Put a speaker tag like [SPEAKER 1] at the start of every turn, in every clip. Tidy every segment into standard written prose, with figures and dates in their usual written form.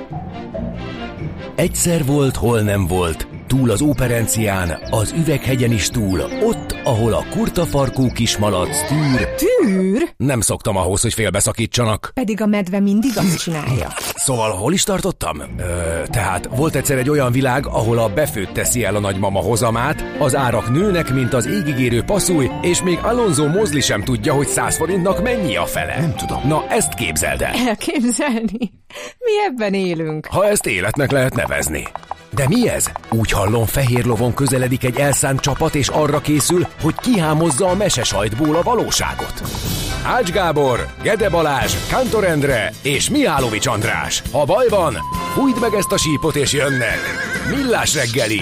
[SPEAKER 1] Egyszer volt, hol nem volt, túl az Óperencián, az Üveghegyen is túl, ott, ahol a kurtafarkú kismalac tűr.
[SPEAKER 2] Tűr?
[SPEAKER 1] Nem szoktam ahhoz, hogy félbeszakítsanak.
[SPEAKER 2] Pedig a medve mindig azt csinálja.
[SPEAKER 1] Szóval hol is tartottam? Tehát volt egyszer egy olyan világ, ahol a befőtt teszi el a nagymama hozamát, az árak nőnek, mint az égigérő passzúj, és még Alonso Mosley sem tudja, hogy 100 forintnak mennyi a fele.
[SPEAKER 3] Nem tudom.
[SPEAKER 1] Na, ezt képzeld el.
[SPEAKER 2] Elképzelni? Mi ebben élünk.
[SPEAKER 1] Ha ezt életnek lehet nevezni. De mi ez? Úgy hallom, fehér lovon közeledik egy elszánt csapat, és arra készül, hogy kihámozza a mesesajtból a valóságot. Ács Gábor, Gede Balázs, Kántor Endre és Mihálovics András. Ha baj van, fújd meg ezt a sípot és jönnek. Millás reggeli.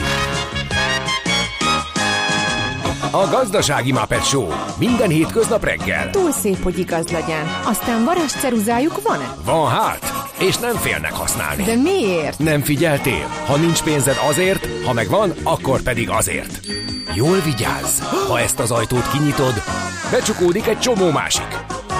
[SPEAKER 1] A Gazdasági Muppet Show. Minden hétköznap reggel.
[SPEAKER 2] Túl szép, hogy igaz legyen. Aztán varázsceruzájuk van-e?
[SPEAKER 1] Van hát, és nem félnek használni.
[SPEAKER 2] De miért?
[SPEAKER 1] Nem figyeltél? Ha nincs pénzed azért, ha megvan, akkor pedig azért. Jól vigyázz! Ha ezt az ajtót kinyitod, becsukódik egy csomó másik.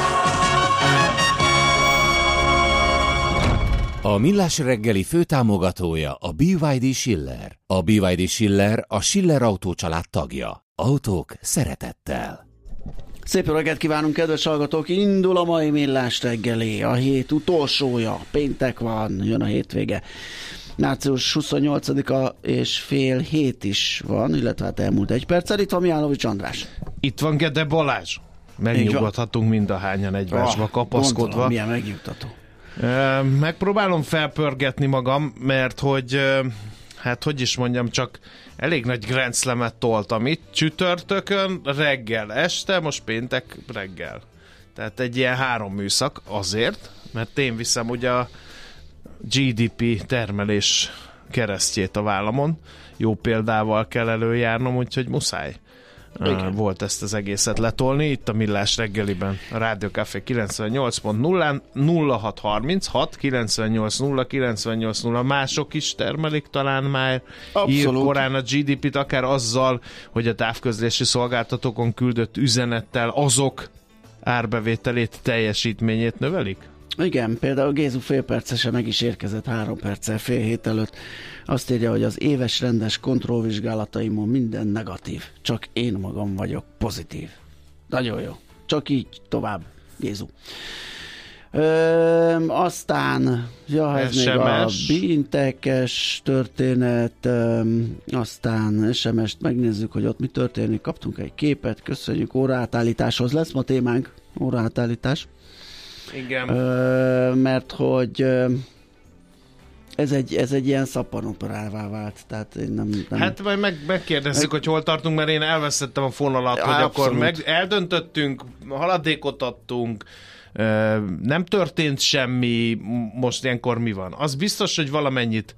[SPEAKER 4] A Millás reggeli főtámogatója a BYD Schiller. A BYD Schiller a Schiller Autó család tagja. Autók szeretettel.
[SPEAKER 3] Szép jó reggelt kívánunk, kedves hallgatók! Indul a mai Millás reggeli, a hét utolsója. Péntek van, jön a hétvége. Március 28-a és fél hét is van, illetve hát elmúlt egy perccel. Itt van Mihálovics András.
[SPEAKER 5] Itt van Gede Balázs. Megnyugodhatunk mindahányan egymásba kapaszkodva.
[SPEAKER 3] Gondolom, milyen megnyugtató.
[SPEAKER 5] Megpróbálom felpörgetni magam, mert hogy, hát hogy is mondjam, csak elég nagy Grand Slamet toltam itt, csütörtökön, reggel, este, most péntek reggel. Tehát egy ilyen 3 műszak azért, mert én viszem ugye a GDP termelés keresztjét a vállamon. Jó példával kell előjárnom, úgyhogy muszáj volt ezt az egészet letolni. Itt a Millás reggeliben a Rádió Café 98.0-án 0636 980 980 mások is termelik talán már. Ír korán a GDP-t, akár azzal, hogy a távközlési szolgáltatókon küldött üzenettel azok árbevételét, teljesítményét növelik?
[SPEAKER 3] Igen, például Gézu félpercesen meg is érkezett 3 perccel fél hét előtt. Azt írja, hogy az éves rendes kontrollvizsgálataimon minden negatív. Csak én magam vagyok pozitív. Nagyon jó. Csak így tovább, Gézu. Aztán ez még a bintekes történet, aztán SMS-t megnézzük, hogy ott mi történik. Kaptunk egy képet, köszönjük, óraátállításhoz lesz ma témánk, óraátállítás.
[SPEAKER 5] Igen.
[SPEAKER 3] Mert hogy ez egy ilyen szappanoperává vált, tehát én nem...
[SPEAKER 5] Hát majd megkérdezzük, hogy hol tartunk, mert én elveszettem a fonalat, hogy
[SPEAKER 3] abszolút.
[SPEAKER 5] Akkor eldöntöttünk, haladékot adtunk, nem történt semmi, most ilyenkor mi van? Az biztos, hogy valamennyit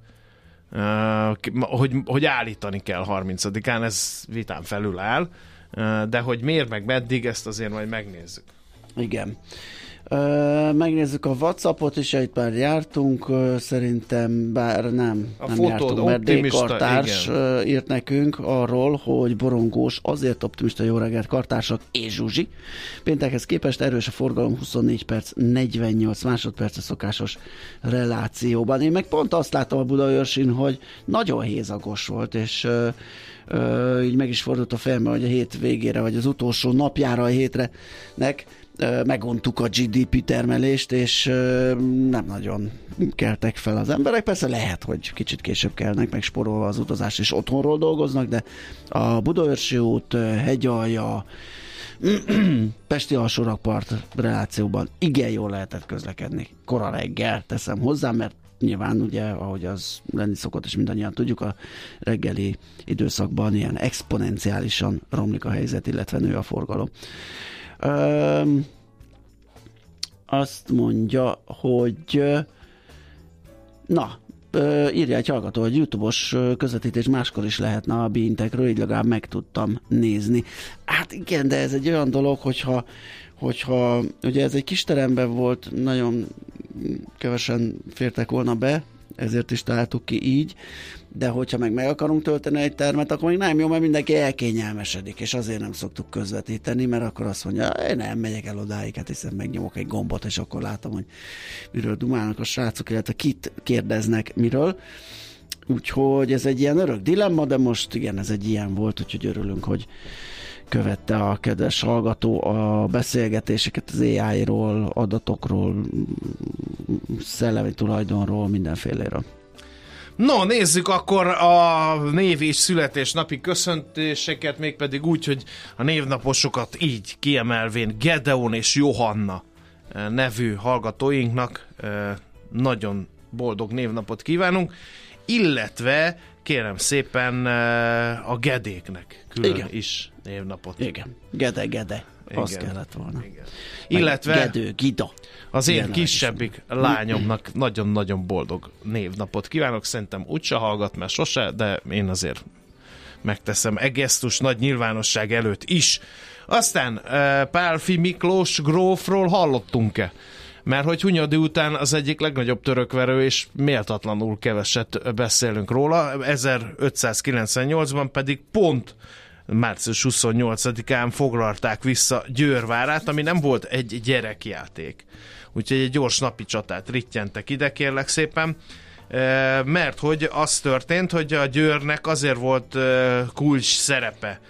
[SPEAKER 5] hogy állítani kell 30-án, ez vitán felül áll, de hogy miért meg meddig, ezt azért majd megnézzük.
[SPEAKER 3] Igen. Megnézzük a WhatsAppot is, itt már jártunk, szerintem, bár nem jártunk, mert D-kartárs írt nekünk arról, hogy borongós, azért optimista. Jó reggelt, kartársak és Zsuzsi. Péntekhez képest erős a forgalom, 24 perc, 48 másodperc a szokásos relációban. Én meg pont azt látom a Budaörsin, hogy nagyon hézagos volt, és így meg is fordult a fejembe, hogy a hét végére, vagy az utolsó napjára a hétre meguntuk a GDP termelést, és nem nagyon keltek fel az emberek. Persze lehet, hogy kicsit később kelnek, meg spórolva az utazás, és otthonról dolgoznak, de a Budaörsi út, Hegyalja, Pesti alsórakpart relációban igen jól lehetett közlekedni. Kora reggel teszem hozzá, mert nyilván ugye, ahogy az lenni szokott, és mindannyian tudjuk, a reggeli időszakban ilyen exponenciálisan romlik a helyzet, illetve nő a forgalom. Azt mondja, hogy írja egy hallgató, hogy YouTube-os közvetítés máskor is lehetne a Bintekről, így legalább meg tudtam nézni. Hát igen, de ez egy olyan dolog, hogyha ugye ez egy kis teremben volt, nagyon kevesen fértek volna be, ezért is találtuk ki így, de hogyha meg akarunk tölteni egy termet, akkor még nem jó, mert mindenki elkényelmesedik, és azért nem szoktuk közvetíteni, mert akkor azt mondja, én nem megyek el odáig, hát hiszen megnyomok egy gombot, és akkor látom, hogy miről dumálnak a srácok, illetve kit kérdeznek miről. Úgyhogy ez egy ilyen örök dilemma, de most igen, ez egy ilyen volt, úgyhogy örülünk, hogy követte a kedves hallgató a beszélgetéseket az AI-ról, adatokról, szellemi tulajdonról, mindenféléről.
[SPEAKER 5] No, nézzük akkor a név és születésnapi köszöntéseket, mégpedig úgy, hogy a névnaposokat így kiemelvén Gedeon és Johanna nevű hallgatóinknak nagyon boldog névnapot kívánunk, illetve kérem szépen a Gedéknek külön is névnapot.
[SPEAKER 3] Igen, Gede. Az kellett volna.
[SPEAKER 5] Igen. Illetve
[SPEAKER 3] Gedő, Gida.
[SPEAKER 5] Az én kisebbik lányomnak nagyon-nagyon boldog névnapot kívánok. Szerintem úgyse hallgat, mert sose, de én azért megteszem egesztus nagy nyilvánosság előtt is. Aztán Pálffy Miklós grófról hallottunk-e? Mert hogy Hunyadi után az egyik legnagyobb törökverő, és méltatlanul keveset beszélünk róla, 1598-ban pedig pont március 28-án foglalták vissza Győr várát, ami nem volt egy gyerekjáték. Úgyhogy egy gyors napi csatát rittyentek ide, kérlek szépen, mert hogy az történt, hogy a Győrnek azért volt kulcs szerepe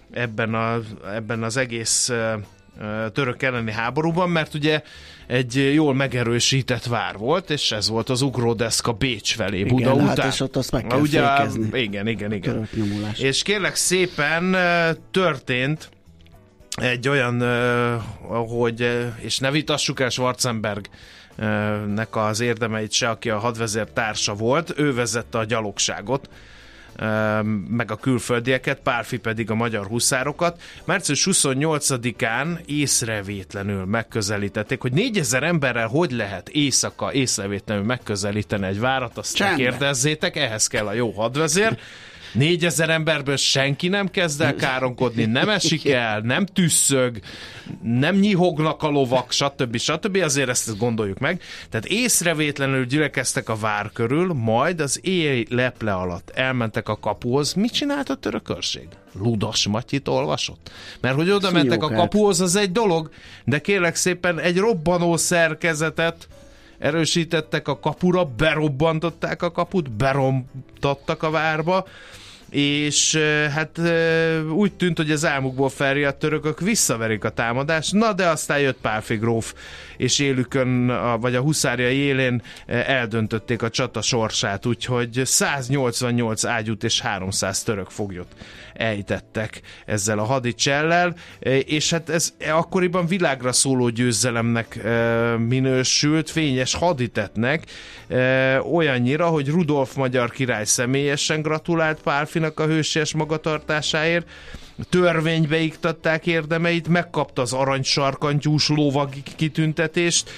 [SPEAKER 5] ebben az egész török elleni háborúban, mert ugye egy jól megerősített vár volt, és ez volt az ugródeszka Bécs felé, Buda után.
[SPEAKER 3] Hát és ott azt meg kell fékezni.
[SPEAKER 5] Igen. És kérlek szépen történt egy olyan, hogy, és ne vitassuk el Schwarzenbergnek az érdemeit se, aki a hadvezér társa volt, ő vezette a gyalogságot, meg a külföldieket, Pálffy pedig a magyar huszárokat. Március 28-án észrevétlenül megközelítették, hogy 4000 emberrel hogy lehet éjszaka észrevétlenül megközelíteni egy várat, azt ne kérdezzétek, ehhez kell a jó hadvezér. 4000 emberből senki nem kezd el káronkodni, nem esik el, nem tüsszög, nem nyihognak a lovak, stb. Azért ezt gondoljuk meg. Tehát észrevétlenül gyülekeztek a vár körül, majd az éj leple alatt elmentek a kapuhoz. Mit csinált a török őrség? Ludas Matyit olvasott? Mert hogy oda mentek a kapuhoz, az egy dolog, de kérlek szépen egy robbanó szerkezetet erősítettek a kapura, berobbantották a kaput, beromtottak a várba, és hát úgy tűnt, hogy az álmukból felriadt törökök visszaverik a támadást, na de aztán jött Pálffy gróf, és élükön, vagy a huszárjai élén eldöntötték a csata sorsát, úgyhogy 188 ágyút és 300 török foglyot ejtettek ezzel a hadicsellel, és hát ez akkoriban világra szóló győzelemnek minősült, fényes haditettnek, olyannyira, hogy Rudolf magyar király személyesen gratulált Pálffynak a hősies magatartásáért, törvénybe iktatták érdemeit, megkapta az aranysarkantyús lovag kitüntetést,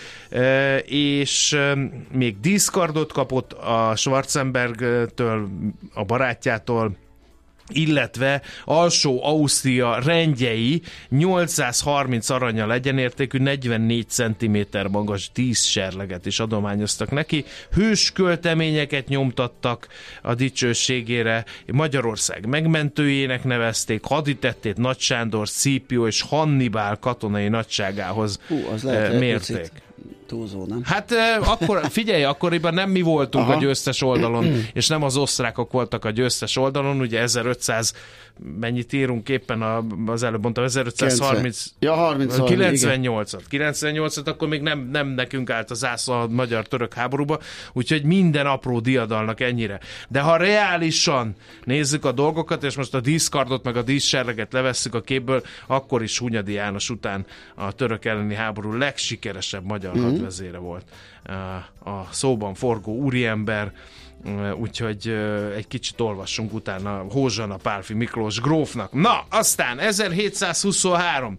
[SPEAKER 5] és még díszkardot kapott a Schwarzenbergtől, a barátjától, illetve alsó Ausztria rendjei 830 aranyal egyenértékű 44 cm magas díszserleget is adományoztak neki. Hős költeményeket nyomtattak a dicsőségére, Magyarország megmentőjének nevezték, haditettét Nagy Sándor, Scipio és Hannibal katonai nagyságához mérték.
[SPEAKER 3] Túlzó, nem?
[SPEAKER 5] Hát akkor, figyelj, akkoriban nem mi voltunk a győztes oldalon, és nem az osztrákok voltak a győztes oldalon, ugye 1500, mennyit írunk éppen, az előbb mondtam, 1530...
[SPEAKER 3] Ja,
[SPEAKER 5] 98-at, akkor még nem nekünk állt a zászló a magyar-török háborúba, úgyhogy minden apró diadalnak ennyire. De ha reálisan nézzük a dolgokat, és most a díszkardot meg a díszserleget levesszük a képből, akkor is Hunyadi János után a török elleni háború legsikeresebb magyar hadvezére volt a szóban forgó úriember, úgyhogy egy kicsit olvassunk utána Hózsana Pálffy Miklós grófnak. Na, aztán 1723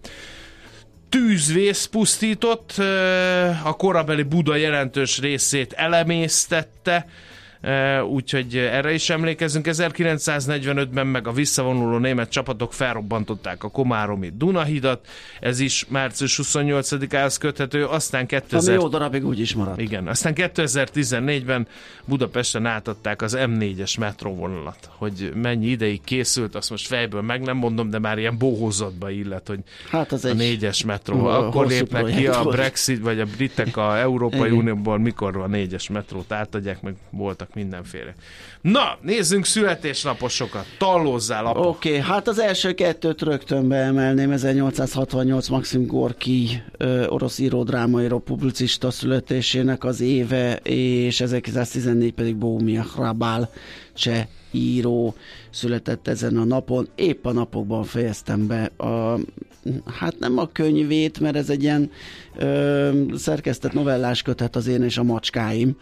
[SPEAKER 5] tűzvész pusztított, a korabeli Buda jelentős részét elemésztette, úgyhogy erre is emlékezünk. 1945-ben meg a visszavonuló német csapatok felrobbantották a komáromi Dunahidat, ez is március 28-ához köthető, aztán
[SPEAKER 3] ami jó darabig úgy is maradt.
[SPEAKER 5] Igen, aztán 2014-ben Budapesten átadták az M4-es metróvonalat. Hogy mennyi ideig készült, azt most fejből meg nem mondom, de már ilyen bohózatba illet, hogy hát az a 4-es metró. Akkor lépnek ki a Brexit, vagy a britek a Európai Unióból, mikor a 4-es metrót átadják, meg voltak mindenféle. Na, nézzünk születésnaposokat. Tallózzál, apa.
[SPEAKER 3] Oké, hát az első kettőt rögtön beemelném. 1868 Maxim Gorki, orosz író, drámaíró, publicista születésének az éve, és 1914 pedig Bohumil Hrabal, cseh író született ezen a napon. Épp a napokban fejeztem be hát nem a könyvét, mert ez egy ilyen szerkesztett novellás kötet, Az én és a macskáim,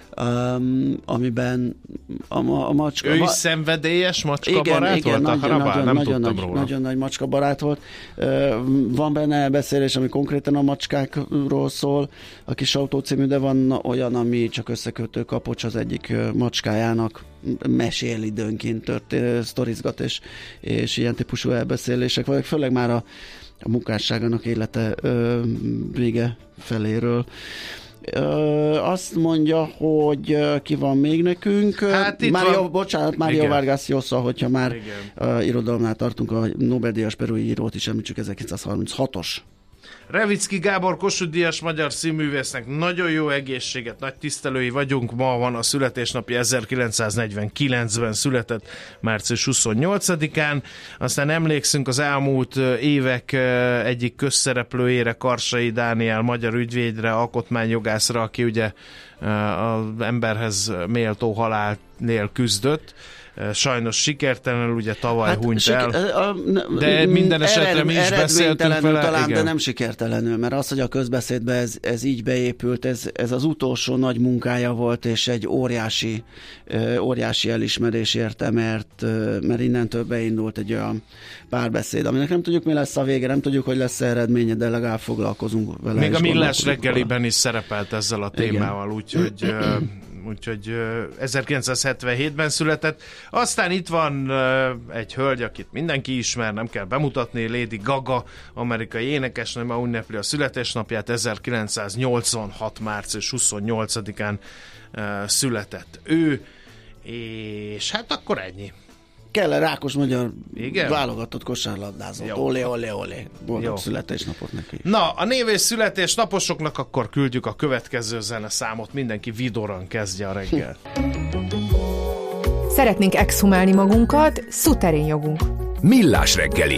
[SPEAKER 3] amiben a macska...
[SPEAKER 5] Ő is szenvedélyes macskabarát volt? A Hrabal? Nem tudtam róla.
[SPEAKER 3] Nagyon nagy macskabarát volt. Van benne elbeszélés, ami konkrétan a macskákról szól, a Kis autó című, de van olyan, ami csak összekötő kapocs az egyik macskájának, mesél időnként, sztorizgat, és ilyen típusú elbeszélések, vagy főleg már a munkásságának élete vége feléről. Azt mondja, hogy ki van még nekünk.
[SPEAKER 5] Hát
[SPEAKER 3] Mário Vargas Llosa, hogyha már irodalomnál tartunk, a Nobel-díjas perui írót is említsük, 1936-os.
[SPEAKER 5] Revicki Gábor Kossuth-díjas magyar színművésznek nagyon jó egészséget, nagy tisztelői vagyunk. Ma van a születésnapja, 1949-ben született, március 28-án. Aztán emlékszünk az elmúlt évek egyik közszereplőjére, Karsai Dániel, magyar ügyvédre, alkotmányjogászra, aki ugye az emberhez méltó halálnél küzdött. Sajnos sikertelenül, ugye tavaly hunyt el, de minden esetre mi is beszéltünk vele.
[SPEAKER 3] Talán, de nem sikertelenül, mert az, hogy a közbeszédbe ez így beépült, ez az utolsó nagy munkája volt, és egy óriási elismerés érte, mert innentől beindult egy olyan párbeszéd, aminek nem tudjuk, mi lesz a vége, nem tudjuk, hogy lesz eredménye, de legalább foglalkozunk vele.
[SPEAKER 5] Még a Millás reggeliben is szerepelt ezzel a témával, úgyhogy 1977-ben született. Aztán itt van egy hölgy, akit mindenki ismer, nem kell bemutatni, Lady Gaga, amerikai énekesnő, ma ünnepli a születésnapját, 1986. március 28-án született ő, és hát akkor ennyi.
[SPEAKER 3] Keller Ákos magyar válogatott kosárlabdázó. Olé. Boldog születésnapot neki.
[SPEAKER 5] Na, a név és születésnaposoknak akkor küldjük a következő zeneszámot. Mindenki vidoran kezdje a reggel.
[SPEAKER 2] Szeretnénk exhumálni magunkat, szuterén jogunk.
[SPEAKER 1] Millás reggeli.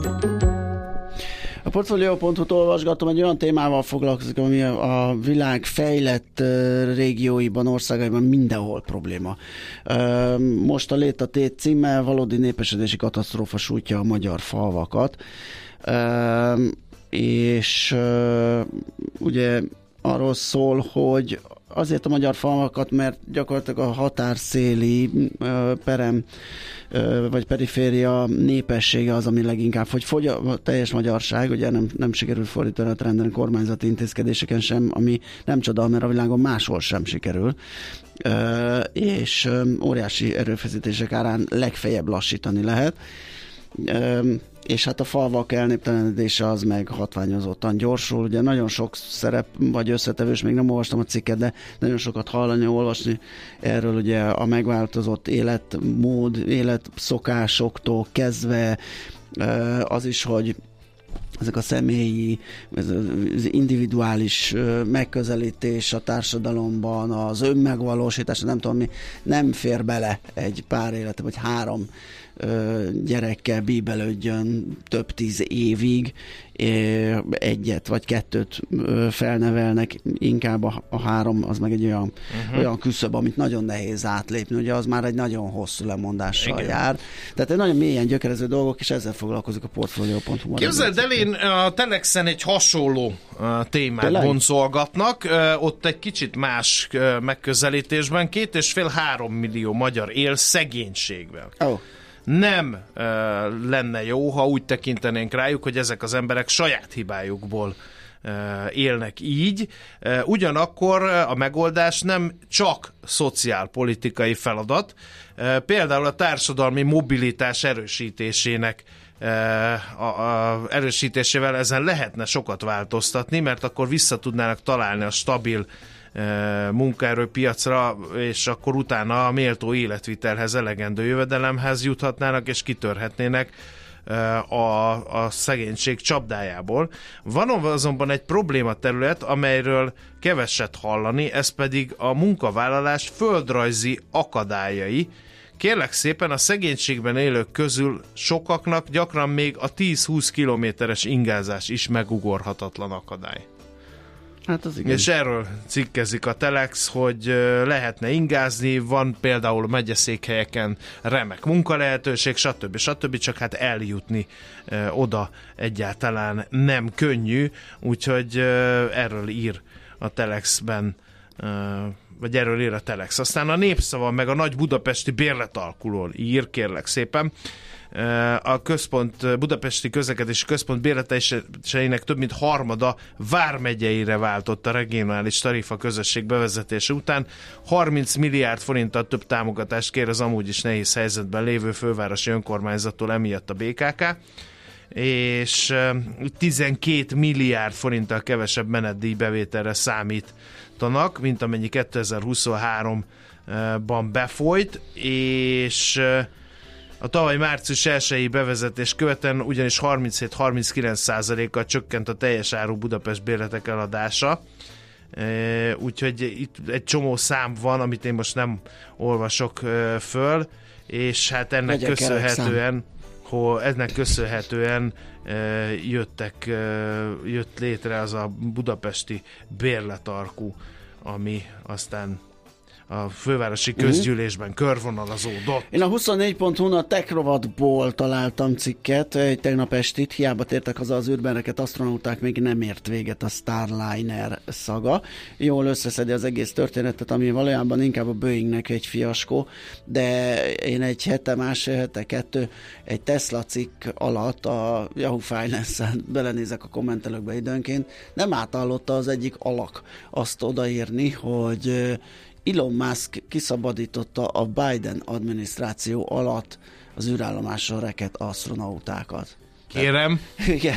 [SPEAKER 3] A Portfolio.hu-t olvasgatom, egy olyan témával foglalkozik, ami a világ fejlett régióiban, országaiban mindenhol probléma. Most a Lét a Tét címmel valódi népesedési katasztrófa sújtja a magyar falvakat, és ugye arról szól, hogy azért a magyar falvakat, mert gyakorlatilag a határszéli perem vagy periféria népessége az, ami leginkább fogy a teljes magyarság, ugye nem sikerül fordítani a trenden kormányzati intézkedéseken sem, ami nem csoda, mert a világon máshol sem sikerül, és óriási erőfeszítések árán legfeljebb lassítani lehet. És hát a falvak elnéptelenedése az meg hatványozottan gyorsul. Ugye nagyon sok szerep vagy összetevős, még nem olvastam a cikket, de nagyon sokat hallani, olvasni erről, ugye a megváltozott életmód, életszokásoktól kezdve az is, hogy ezek a személyi, az individuális megközelítés a társadalomban, az önmegvalósítás, nem tudom mi, nem fér bele egy pár élete, vagy 3 gyerekkel bíbelődjön több 10 évig, egyet vagy 2 felnevelnek, inkább a 3 az meg egy olyan küszöb, amit nagyon nehéz átlépni, ugye az már egy nagyon hosszú lemondással jár. Tehát egy nagyon mélyen gyökerező dolgok, és ezzel foglalkozik a Portfolio.hu.
[SPEAKER 5] Képzeld el, én a Telexen egy hasonló témát boncolgatnak, ott egy kicsit más megközelítésben 2,5-3 millió magyar él szegénységben. Nem lenne jó, ha úgy tekintenénk rájuk, hogy ezek az emberek saját hibájukból élnek így. Ugyanakkor a megoldás nem csak szociálpolitikai feladat, például a társadalmi mobilitás erősítésének erősítésével ezen lehetne sokat változtatni, mert akkor vissza tudnának találni a stabil munkaerőpiacra, és akkor utána a méltó életvitelhez, elegendő jövedelemhez juthatnának, és kitörhetnének a szegénység csapdájából. Van azonban egy problématerület, amelyről keveset hallani, ez pedig a munkavállalás földrajzi akadályai. Kérlek szépen, a szegénységben élők közül sokaknak gyakran még a 10-20 kilométeres ingázás is megugorhatatlan akadály.
[SPEAKER 3] Hát az igen.
[SPEAKER 5] És erről cikkezik a Telex, hogy lehetne ingázni, van például megyeszékhelyeken remek munkalehetőség, stb. Csak hát eljutni oda egyáltalán nem könnyű, úgyhogy erről ír a Telexben, vagy erről ír a Telex. Aztán a Népszava meg a nagy budapesti bérletalkuról ír, kérlek szépen. A központ, budapesti közlekedési központ bérleteseinek több mint harmada vármegyeire váltott a regionális tarifa közösség bevezetése után. 30 milliárd forinttal több támogatást kér az amúgy is nehéz helyzetben lévő fővárosi önkormányzattól emiatt a BKK, és 12 milliárd forinttal kevesebb menetdíj bevételre számítanak, mint amennyi 2023-ban befolyt, és a tavaly március 1-i bevezetés követően ugyanis 37-39%-kal csökkent a teljes áru Budapest bérletek eladása. Úgyhogy itt egy csomó szám van, amit én most nem olvasok föl, és hát ennek köszönhetően jött létre az a budapesti bérletarkú, ami aztán a fővárosi közgyűlésben körvonalazódott.
[SPEAKER 3] Én a 24.hu-n a Tech rovatból találtam cikket, egy tegnap estit, hiába tértek haza az űrbeneket, asztronauták, még nem ért véget a Starliner szaga. Jól összeszedi az egész történetet, ami valójában inkább a Boeingnek egy fiaskó, de én másfél hete, egy Tesla cikk alatt a Yahoo Finance-en belenézek a kommentelőkbe időnként, nem átállotta az egyik alak azt odaírni, hogy Elon Musk kiszabadította a Biden adminisztráció alatt az űrállomásról rekedt asztronautákat.
[SPEAKER 5] Kérem.
[SPEAKER 3] Igen,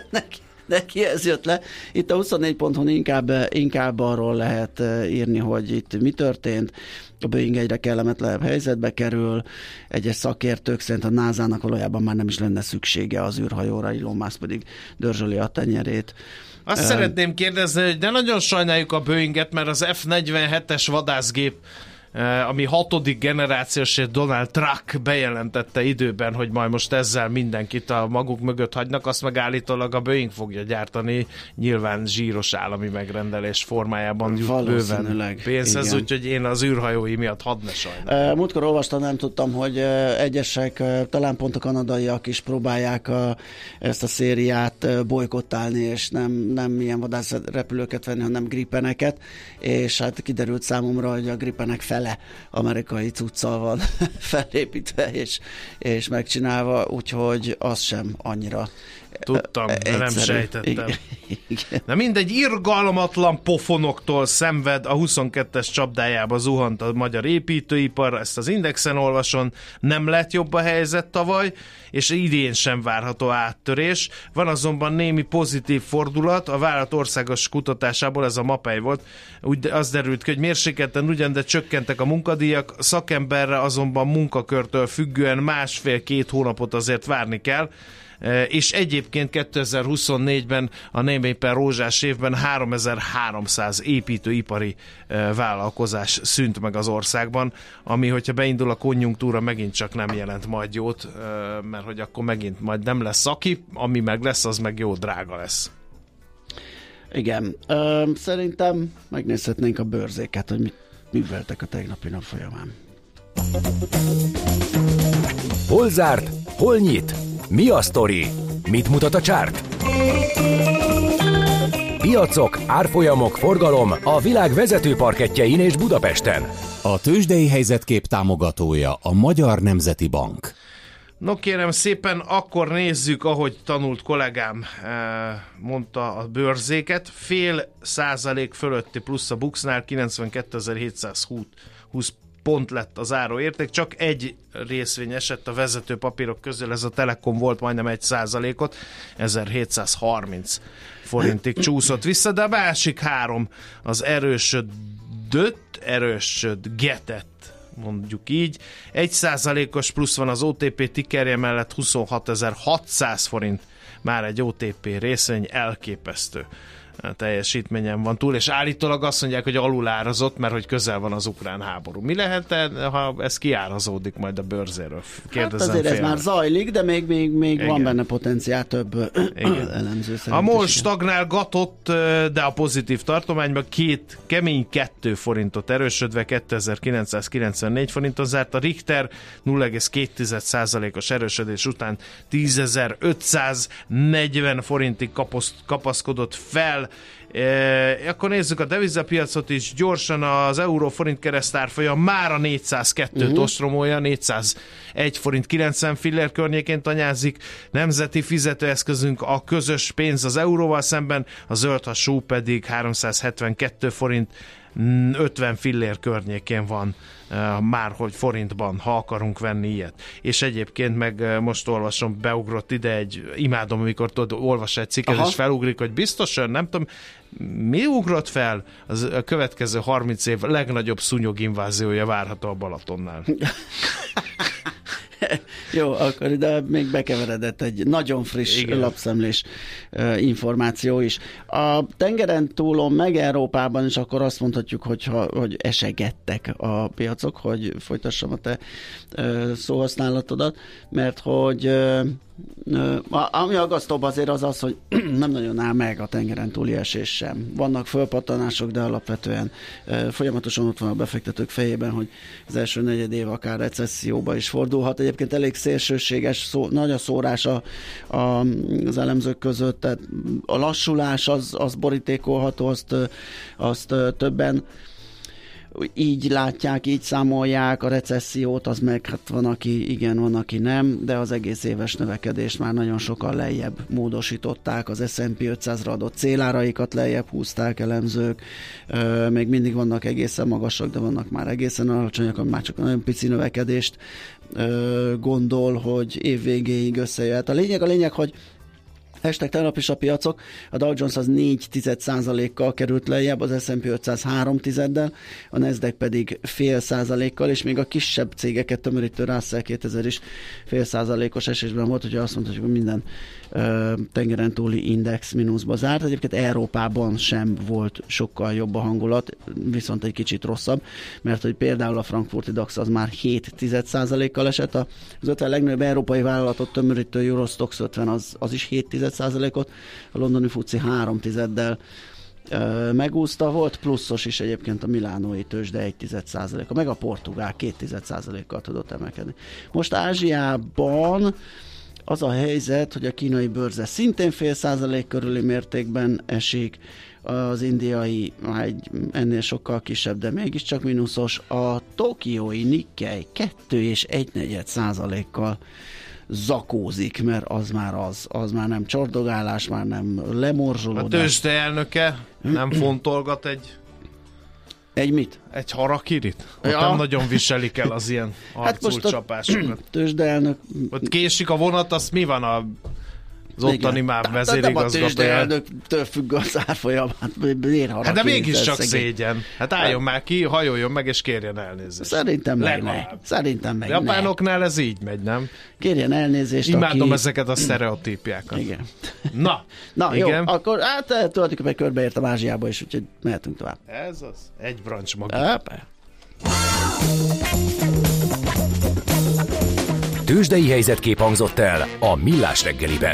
[SPEAKER 3] neki ez jött le. Itt a 24.hu inkább arról lehet írni, hogy itt mi történt. A Boeing egyre kellemetlenebb helyzetbe kerül. Egyes szakértők szerint a NASA-nak valójában már nem is lenne szüksége az űrhajóra, Elon Musk pedig dörzsöli a tenyerét.
[SPEAKER 5] Azt szeretném kérdezni, hogy de nagyon sajnáljuk a Boeinget, mert az F-47-es vadászgép, ami 6. generációs, és Donald Trump bejelentette időben, hogy majd most ezzel mindenkit a maguk mögött hagynak, azt meg állítólag a Boeing fogja gyártani, nyilván zsíros állami megrendelés formájában jut bőven pénzhez, úgyhogy én az űrhajói miatt hadd ne sajnálom.
[SPEAKER 3] Múltkor olvastam, nem tudtam, hogy egyesek, talán pont a kanadaiak is próbálják ezt a szériát bojkottálni, és nem ilyen vadászrepülőket venni, hanem Gripeneket, és hát kiderült számomra, hogy a Gripenek fele amerikai cuccal van felépítve és megcsinálva, úgyhogy az sem annyira
[SPEAKER 5] tudtam, de nem sejtettem.
[SPEAKER 3] Igen.
[SPEAKER 5] Na mindegy, irgalmatlan pofonoktól szenved, a 22-es csapdájába zuhant a magyar építőipar, ezt az Indexen olvason, nem lett jobb a helyzet tavaly, és idén sem várható áttörés. Van azonban némi pozitív fordulat, a vállalat országos kutatásából, ez a MAPEI volt, úgy az derült ki, hogy mérsékelten ugyan, de csökkentek a munkadíjak, szakemberre azonban munkakörtől függően 1,5-2 hónapot azért várni kell, és egyébként 2024-ben a nem éppen rózsás évben 3300 építőipari vállalkozás szűnt meg az országban, ami, hogyha beindul a konjunktúra, megint csak nem jelent majd jót, mert hogy akkor megint majd nem lesz aki, ami meg lesz, az meg jó drága lesz.
[SPEAKER 3] Igen. Szerintem megnézhetnénk a bőrzéket, hogy mit műveltek a tegnapi nap folyamán.
[SPEAKER 1] Hol zárt? Hol nyit? Mi a sztori? Mit mutat a csárt? Piacok, árfolyamok, forgalom a világ vezető parkettjein és Budapesten.
[SPEAKER 4] A tőzsdei helyzetkép támogatója a Magyar Nemzeti Bank.
[SPEAKER 5] No kérem szépen, akkor nézzük, ahogy tanult kollégám mondta a bőrzéket. 0,5% fölötti plusz a Buxnál, 92.720 pont lett az áróérték. Csak egy részvény esett a vezető papírok közül, ez a Telekom volt, majdnem 1%-ot, 1730 forintig csúszott vissza, de a másik három az erősödgetett, mondjuk így. 1%-os plusz van az OTP tickerje mellett, 26.600 forint már egy OTP részvény, elképesztő teljesítményen van túl, és állítólag azt mondják, hogy alulárazott, mert hogy közel van az ukrán háború. Mi lehet, ha ez kiárazódik majd a bőrzéről?
[SPEAKER 3] Hát azért ez már zajlik, de még van benne potenciál több elemző szerint.
[SPEAKER 5] A MOL stagnálgatott, de a pozitív tartományban kemény 2 forintot erősödve 2994 forinton zárt. A Richter 0,2%-os erősödés után 10.540 forintig kapaszkodott fel. Akkor nézzük a devizapiacot is gyorsan. Az euró-forint keresztárfolyam már a 402-t ostromolja, 401 forint 90 fillér környékén tanyázik. Nemzeti fizetőeszközünk a közös pénz az euróval szemben, a zöldhasú pedig 372 forint 50 fillér környékén van már, hogy forintban, ha akarunk venni ilyet. És egyébként meg most olvasom, beugrott ide imádom, amikor olvas egy cikket, és felugrik, hogy biztosan, nem tudom, mi ugrott fel? A következő 30 év legnagyobb szúnyoginváziója várható a Balatonnál.
[SPEAKER 3] Jó, akkor ide még bekeveredett egy nagyon friss lapszemlés információ is. A tengeren túlon, meg Európában is akkor azt mondhatjuk, hogy esegettek a piacok, hogy folytassam a te szóhasználatodat, mert hogy ami aggasztóbb azért az, hogy nem nagyon áll meg a tengeren túli esés sem. Vannak fölpattanások, de alapvetően folyamatosan ott van a befektetők fejében, hogy az első negyed év akár recesszióba is fordulhat. Egyébként elég szélsőséges, nagy a szórás az elemzők között, tehát a lassulás az borítékolható, azt többen így látják, így számolják, a recessziót, az meg hát van, aki igen, van, aki nem, de az egész éves növekedést már nagyon sokan lejjebb módosították, az S&P 500-ra adott céláraikat lejjebb húzták elemzők, még mindig vannak egészen magasak, de vannak már egészen alacsonyak, ami már csak nagyon pici növekedést gondol, hogy év végéig összejöhet. A lényeg, hogy hashtag tegnap is a piacok, a Dow Jones az 0,4%-kal került lejjebb, az S&P 500 3,1-del, a Nasdaq pedig 0,5%-kal, és még a kisebb cégeket tömörítő Russell 2000 is 0,5%-os esésben volt, hogyha azt mondhatjuk, hogy minden tengeren túli index mínuszba zárt. Egyébként Európában sem volt sokkal jobb a hangulat, viszont egy kicsit rosszabb, mert hogy például a frankfurti DAX az már 0,7%-kal esett, az 50 legnagyobb európai vállalatot tömörítő Eurostoxx 50 az is 0,7%-ot, a londoni FTSE 3,1-del megúszta, volt pluszos is egyébként a milánói tőzsde 1,1%-a, meg a portugál 2,1%-kal tudott emelkedni. Most Ázsiában az a helyzet, hogy a kínai bőrze szintén 0,5% körüli mértékben esik, az indiai ennél sokkal kisebb, de mégiscsak mínuszos, a tokiói Nikkei 2,1%-kal zakózik, mert az már nem csordogálás, már nem lemorzsolódás.
[SPEAKER 5] A tőzsde elnöke nem fontolgat
[SPEAKER 3] egy mit?
[SPEAKER 5] Egy harakirit? Ja. Nem nagyon viselik el az ilyen arculcsapásokat.
[SPEAKER 3] Tőzsdeelnök...
[SPEAKER 5] Ott késik a vonat, az mi van az ottani MÁV vezérigazgatója?
[SPEAKER 3] Nem a tőzsdeelnöktől függ az árfolyam.
[SPEAKER 5] Hát de mégiscsak szégyen. Hát álljon már ki, hajoljon meg és kérjen elnézést.
[SPEAKER 3] Szerintem meg ne.
[SPEAKER 5] Japánoknál ez így megy, nem?
[SPEAKER 3] Kérjen elnézést.
[SPEAKER 5] Imádom ezeket a sztereotípiákat.
[SPEAKER 3] Igen.
[SPEAKER 5] Na
[SPEAKER 3] igen.
[SPEAKER 5] Jó,
[SPEAKER 3] akkor tulajdonképpen körbeértem Ázsiába, és úgyhogy mehetünk tovább.
[SPEAKER 5] Ez az. Egy brancs maga.
[SPEAKER 1] Tőzsdei helyzetkép hangzott el a Millás reggeliben.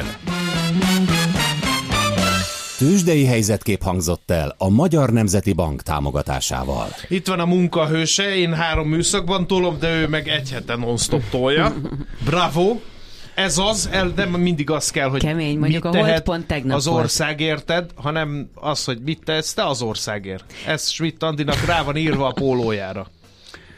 [SPEAKER 4] Tőzsdei helyzetkép hangzott el a Magyar Nemzeti Bank támogatásával.
[SPEAKER 5] Itt van a munkahőse, én 3 műszakban tolom, de ő meg egy heten non-stop tolja. Bravo! Ez az, de mindig az kell, hogy
[SPEAKER 6] kemény, mondjuk
[SPEAKER 5] mit
[SPEAKER 6] a
[SPEAKER 5] tehet
[SPEAKER 6] holdpont tegnap
[SPEAKER 5] az ország érted, hanem az, hogy mit tehetsz te az országért. Ez Schmidt Andinak rá van írva a pólójára.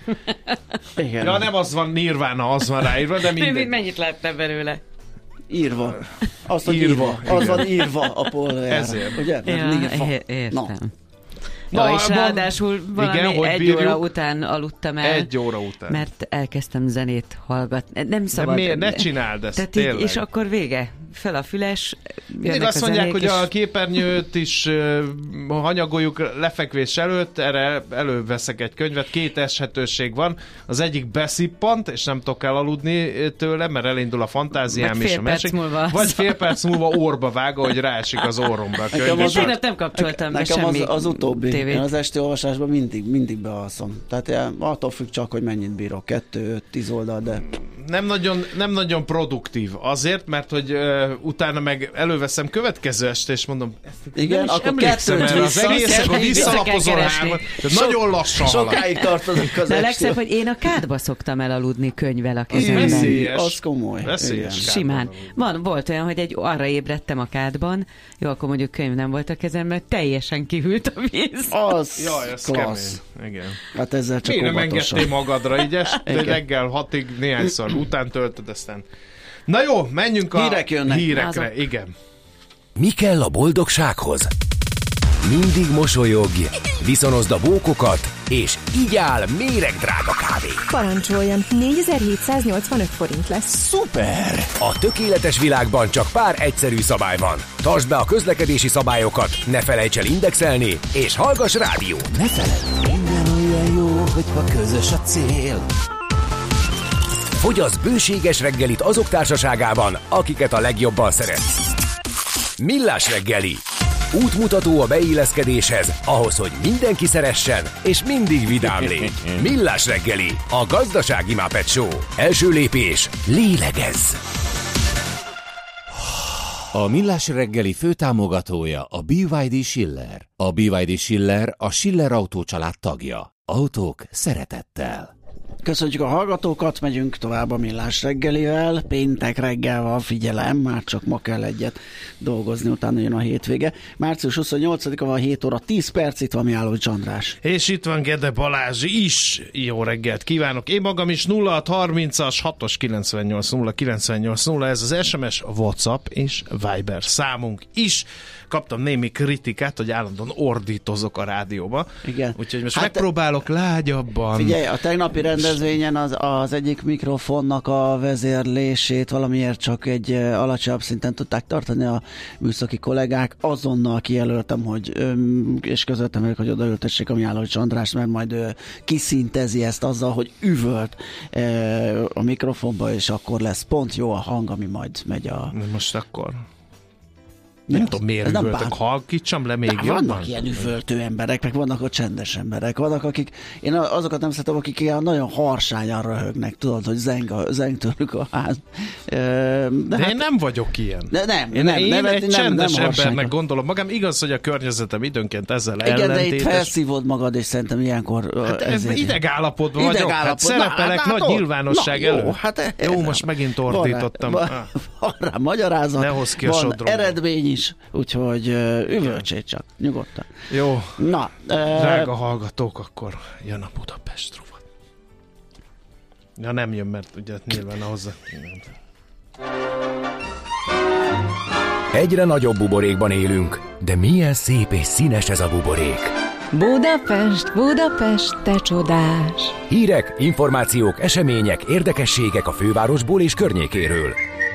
[SPEAKER 3] Igen.
[SPEAKER 5] Ja, nem az van Nirvana, az van ráírva, de mindegy.
[SPEAKER 6] Mennyit láttam belőle?
[SPEAKER 3] Írva. Azt, hogy írva. Az van írva a poljára.
[SPEAKER 5] Ezért.
[SPEAKER 3] Ugye?
[SPEAKER 6] Értem. Na, és ráadásul valami egy óra után aludtam el.
[SPEAKER 5] 1 óra után.
[SPEAKER 6] Mert elkezdtem zenét hallgatni. Nem szabad.
[SPEAKER 5] De miért? Ne csináld ezt,
[SPEAKER 6] tehát
[SPEAKER 5] tényleg.
[SPEAKER 6] És akkor vége. Fel a füles.
[SPEAKER 5] Mindig azt mondják, hogy a képernyőt is hanyagoljuk lefekvés előtt, erre előveszek egy könyvet, 2 eshetőség van. Az egyik beszippant, és nem tudok elaludni tőle, mert elindul a fantáziám és a másik. Vagy fél perc múlva orba vág, hogy ráesik az orromba a könyv.
[SPEAKER 6] És én nem kapcsoltam be
[SPEAKER 3] nekem
[SPEAKER 6] semmi
[SPEAKER 3] az utóbbi.
[SPEAKER 6] tévét.
[SPEAKER 3] Én az esti olvasásban mindig bealszom. Tehát attól függ csak, hogy mennyit bírok. 2-5-10 oldal, de...
[SPEAKER 5] Nem nagyon produktív. Azért, mert hogy utána meg előveszem következő este, és mondom,
[SPEAKER 3] igen, akkor
[SPEAKER 5] emlékszem erre az egész, akkor visszalapozol 3-at. Nagyon lassan halad.
[SPEAKER 3] Sokáig tartozik az
[SPEAKER 6] de a legszebb, hogy én a kádba szoktam elaludni könyvvel a kezemben.
[SPEAKER 5] Veszélyes.
[SPEAKER 3] Az komoly.
[SPEAKER 5] Veszélyes.
[SPEAKER 6] Simán. Volt olyan, hogy arra ébredtem a kádban, jó, akkor mondjuk könyv nem volt a kezemben, teljesen kihűlt a víz.
[SPEAKER 3] Az
[SPEAKER 5] jaj, ez
[SPEAKER 3] klassz.
[SPEAKER 5] Kemény. Igen.
[SPEAKER 3] Hát ezzel csak
[SPEAKER 5] miért nem
[SPEAKER 3] óvatosan.
[SPEAKER 5] engedtél magadra, így reggel 6-ig néhányszor után töltöd, aztán... Na jó, menjünk a
[SPEAKER 3] hírek jönnek.
[SPEAKER 5] hírekre. Igen.
[SPEAKER 1] Mi kell a boldogsághoz? Mindig mosolyogj, viszonozd a bókokat, és igyál méregdrága kávét.
[SPEAKER 2] Parancsoljon, 4785 forint lesz.
[SPEAKER 1] Szuper! A tökéletes világban csak pár egyszerű szabály van. Tartsd be a közlekedési szabályokat, ne felejts el indexelni, és hallgass rádió.
[SPEAKER 4] Ne feledd, minden olyan jó, hogyha közös a cél.
[SPEAKER 1] Fogyasz bőséges reggelit azok társaságában, akiket a legjobban szeretsz. Millás reggeli. Útmutató a beilleszkedéshez, ahhoz, hogy mindenki szeressen, és mindig vidám légy. Millás reggeli, a gazdasági Muppet Show. Első lépés, lélegezz!
[SPEAKER 4] A Millás reggeli főtámogatója a BYD Schiller. A BYD Schiller a Schiller Autó család tagja. Autók szeretettel.
[SPEAKER 3] Köszönjük a hallgatókat, megyünk tovább a Millás reggelivel. Péntek reggel van, figyelem, már csak ma kell egyet dolgozni, utána jön a hétvége. Március 28-a van 7 óra 10 perc, itt van Mihálovics András.
[SPEAKER 5] És itt van Gede Balázs is. Jó reggelt kívánok. Én magam is 0630-as 6-os 98-0-98-0, ez az SMS, WhatsApp és Viber számunk is. Kaptam némi kritikát, hogy állandóan ordítozok a rádióba.
[SPEAKER 3] Igen.
[SPEAKER 5] Úgyhogy most megpróbálok lágyabban.
[SPEAKER 3] Figyelj, a tegnapi rendezvényen az egyik mikrofonnak a vezérlését valamiért csak egy alacsonyabb szinten tudták tartani a műszaki kollégák. Azonnal kijelöltem, és közöltem velük, hogy odaültessék a Mihálovics András, mert majd kiszintezi ezt azzal, hogy üvölt a mikrofonba, és akkor lesz pont jó a hang, ami majd megy a...
[SPEAKER 5] Most akkor... Nem tudom, miért üvöltök, halkítsam le még jobban?
[SPEAKER 3] Vannak ilyen üvöltő emberek, meg vannak ott csendes emberek, vannak akik, én azokat nem szeretem, akik ilyen nagyon harsányan röhögnek, tudod, hogy zeng tőlük a ház.
[SPEAKER 5] De hát, én nem vagyok ilyen.
[SPEAKER 3] Én
[SPEAKER 5] egy csendes embernek gondolom magam, igaz, hogy a környezetem időnként ezzel ellentétes.
[SPEAKER 3] Igen, de itt felszívod magad, és szerintem ilyenkor...
[SPEAKER 5] Idegállapotban vagyok, hát szerepelek nagy nyilvánosság elő. Jó, most megint ordítottam.
[SPEAKER 3] Van rá magyarázat, van eredmény is, úgyhogy üvöltsét csak, nyugodtan.
[SPEAKER 5] Jó,
[SPEAKER 3] na,
[SPEAKER 5] drága hallgatók, akkor jön a Budapest rovat. Ja, nem jön, mert ugye nyilván hozzá...
[SPEAKER 1] Egyre nagyobb buborékban élünk, de milyen szép és színes ez a buborék.
[SPEAKER 2] Budapest, Budapest, te csodás!
[SPEAKER 1] Hírek, információk, események, érdekességek a fővárosból és környékéről.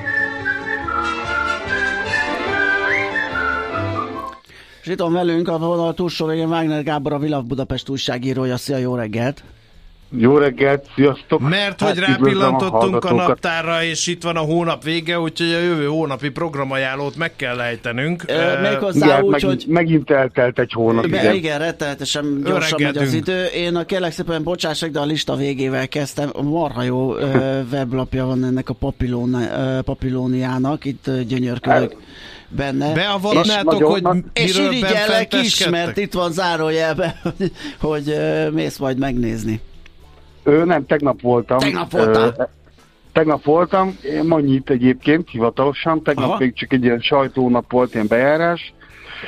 [SPEAKER 3] És itt van velünk a vonal túlsó végén Wagner Gábor, a Világ Budapest újságírója. Szia, jó reggelt!
[SPEAKER 7] Jó reggelt, sziasztok!
[SPEAKER 5] Mert hogy rápillantottunk a naptárra, és itt van a hónap vége, úgyhogy a jövő hónapi programajánlót meg kell ejtenünk.
[SPEAKER 3] Méghozzá úgy, hogy...
[SPEAKER 7] Megint eltelt egy hónap.
[SPEAKER 3] Igen, rettenetesen gyorsan megy az idő. Én kérlek szépen bocsássak, de a lista végével kezdtem. Marha jó weblapja van ennek a Papillóniának, itt gyönyörködök benne.
[SPEAKER 5] Beavatnátok, hogy
[SPEAKER 3] és irigyellek is, mert itt van zárójelben, hogy mész majd megnézni.
[SPEAKER 7] Nem, tegnap voltam. Tegnap voltam, ma nyit egyébként hivatalosan, tegnap még csak egy ilyen sajtónap volt, ilyen bejárás,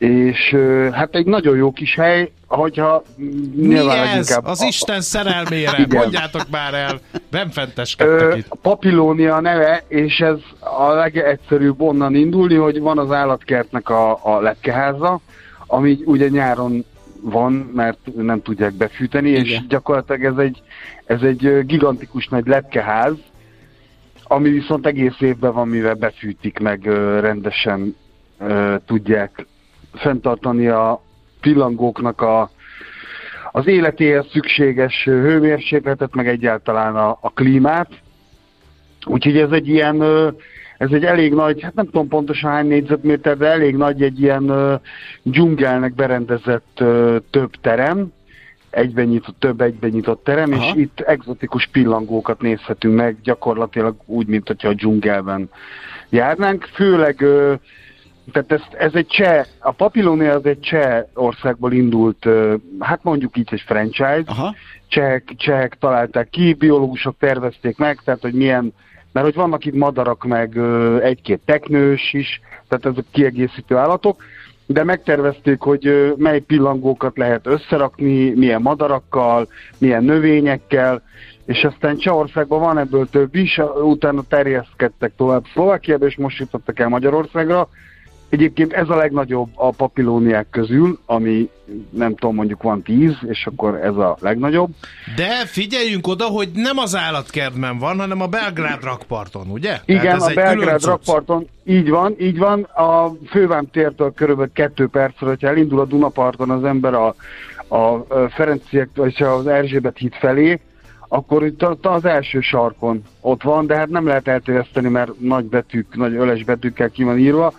[SPEAKER 7] és hát egy nagyon jó kis hely, hogyha
[SPEAKER 5] mi ez? Az Isten szerelmére, mondjátok már el, nem fenteskedtek itt.
[SPEAKER 7] Papilónia neve, és ez a legegyszerűbb onnan indulni, hogy van az állatkertnek a lepkeháza, ami ugye nyáron van, mert nem tudják befűteni, igen. És gyakorlatilag ez egy gigantikus nagy lepkeház, ami viszont egész évben van, mivel befűtik, meg rendesen tudják fenntartani a pillangóknak az életéhez szükséges hőmérsékletet, meg egyáltalán a klímát. Úgyhogy ez egy elég nagy, hát nem tudom pontosan hány négyzetméter, de elég nagy egy ilyen dzsungelnek berendezett több terem, több egyben nyitott terem, aha. És itt egzotikus pillangókat nézhetünk meg, gyakorlatilag úgy, mint hogyha a dzsungelben járnánk. Főleg, tehát ez egy cseh, a Papilónia az egy cseh országból indult, hát mondjuk így egy franchise. Aha. Csehek találták ki, biológusok tervezték meg, tehát hogy milyen, mert hogy vannak itt madarak, meg egy-két teknős is, tehát ezek kiegészítő állatok, de megtervezték, hogy mely pillangókat lehet összerakni, milyen madarakkal, milyen növényekkel, és aztán Csehországban van ebből több is, utána terjeszkedtek tovább Szlovákiába, és most jutottak el Magyarországra. Egyébként ez a legnagyobb a papilóniák közül, ami nem tudom, mondjuk van 10, és akkor ez a legnagyobb.
[SPEAKER 5] De figyeljünk oda, hogy nem az állatkertben van, hanem a Belgrád rakparton, ugye?
[SPEAKER 7] Igen, a Belgrád rakparton, így van. A Fővám tértől körülbelül 2 percre, hogyha elindul a Dunaparton az ember a Ferenciek, vagy az Erzsébet híd felé, akkor itt az első sarkon ott van, de hát nem lehet elterjeszteni, mert nagy öles betűkkel ki van írva,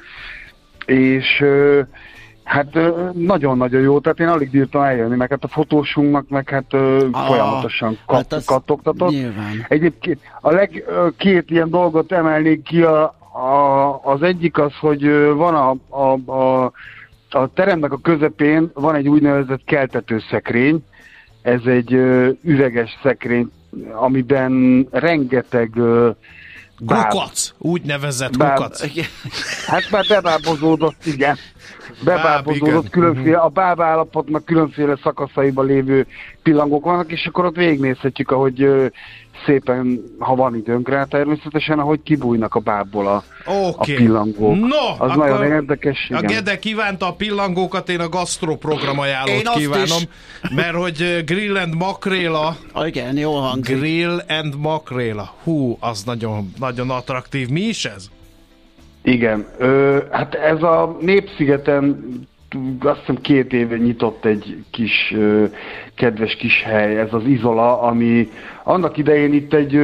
[SPEAKER 7] és hát nagyon-nagyon jó, tehát én alig bírtam eljönni, meg hát a fotósunknak, meg hát folyamatosan kattogtatott.
[SPEAKER 3] Nyilván.
[SPEAKER 7] Egyébként két ilyen dolgot emelnék ki, az egyik az, hogy van a teremnek a közepén van egy úgynevezett keltetőszekrény, ez egy üveges szekrény, amiben rengeteg
[SPEAKER 5] kukac, úgynevezett kukac.
[SPEAKER 7] Hát már bebábozódott, igen. Bebábozódott különféle, a bábállapotnak különféle szakaszaiban lévő pillangók vannak, és akkor ott végignézhetjük, ahogy szépen, ha van időnk rá természetesen, ahogy kibújnak a bábból a pillangók.
[SPEAKER 5] No,
[SPEAKER 7] az nagyon érdekes.
[SPEAKER 5] A Gede kívánta a pillangókat, én a gasztroprogram ajánlót kívánom, mert hogy grill and makréla.
[SPEAKER 3] Igen, jól hangzik.
[SPEAKER 5] Grill and makréla. Hú, az nagyon, nagyon attraktív. Mi is ez?
[SPEAKER 7] Igen, hát ez a Népszigeten azt hiszem 2 éve nyitott egy kis kedves kis hely, ez az Izola, ami annak idején itt egy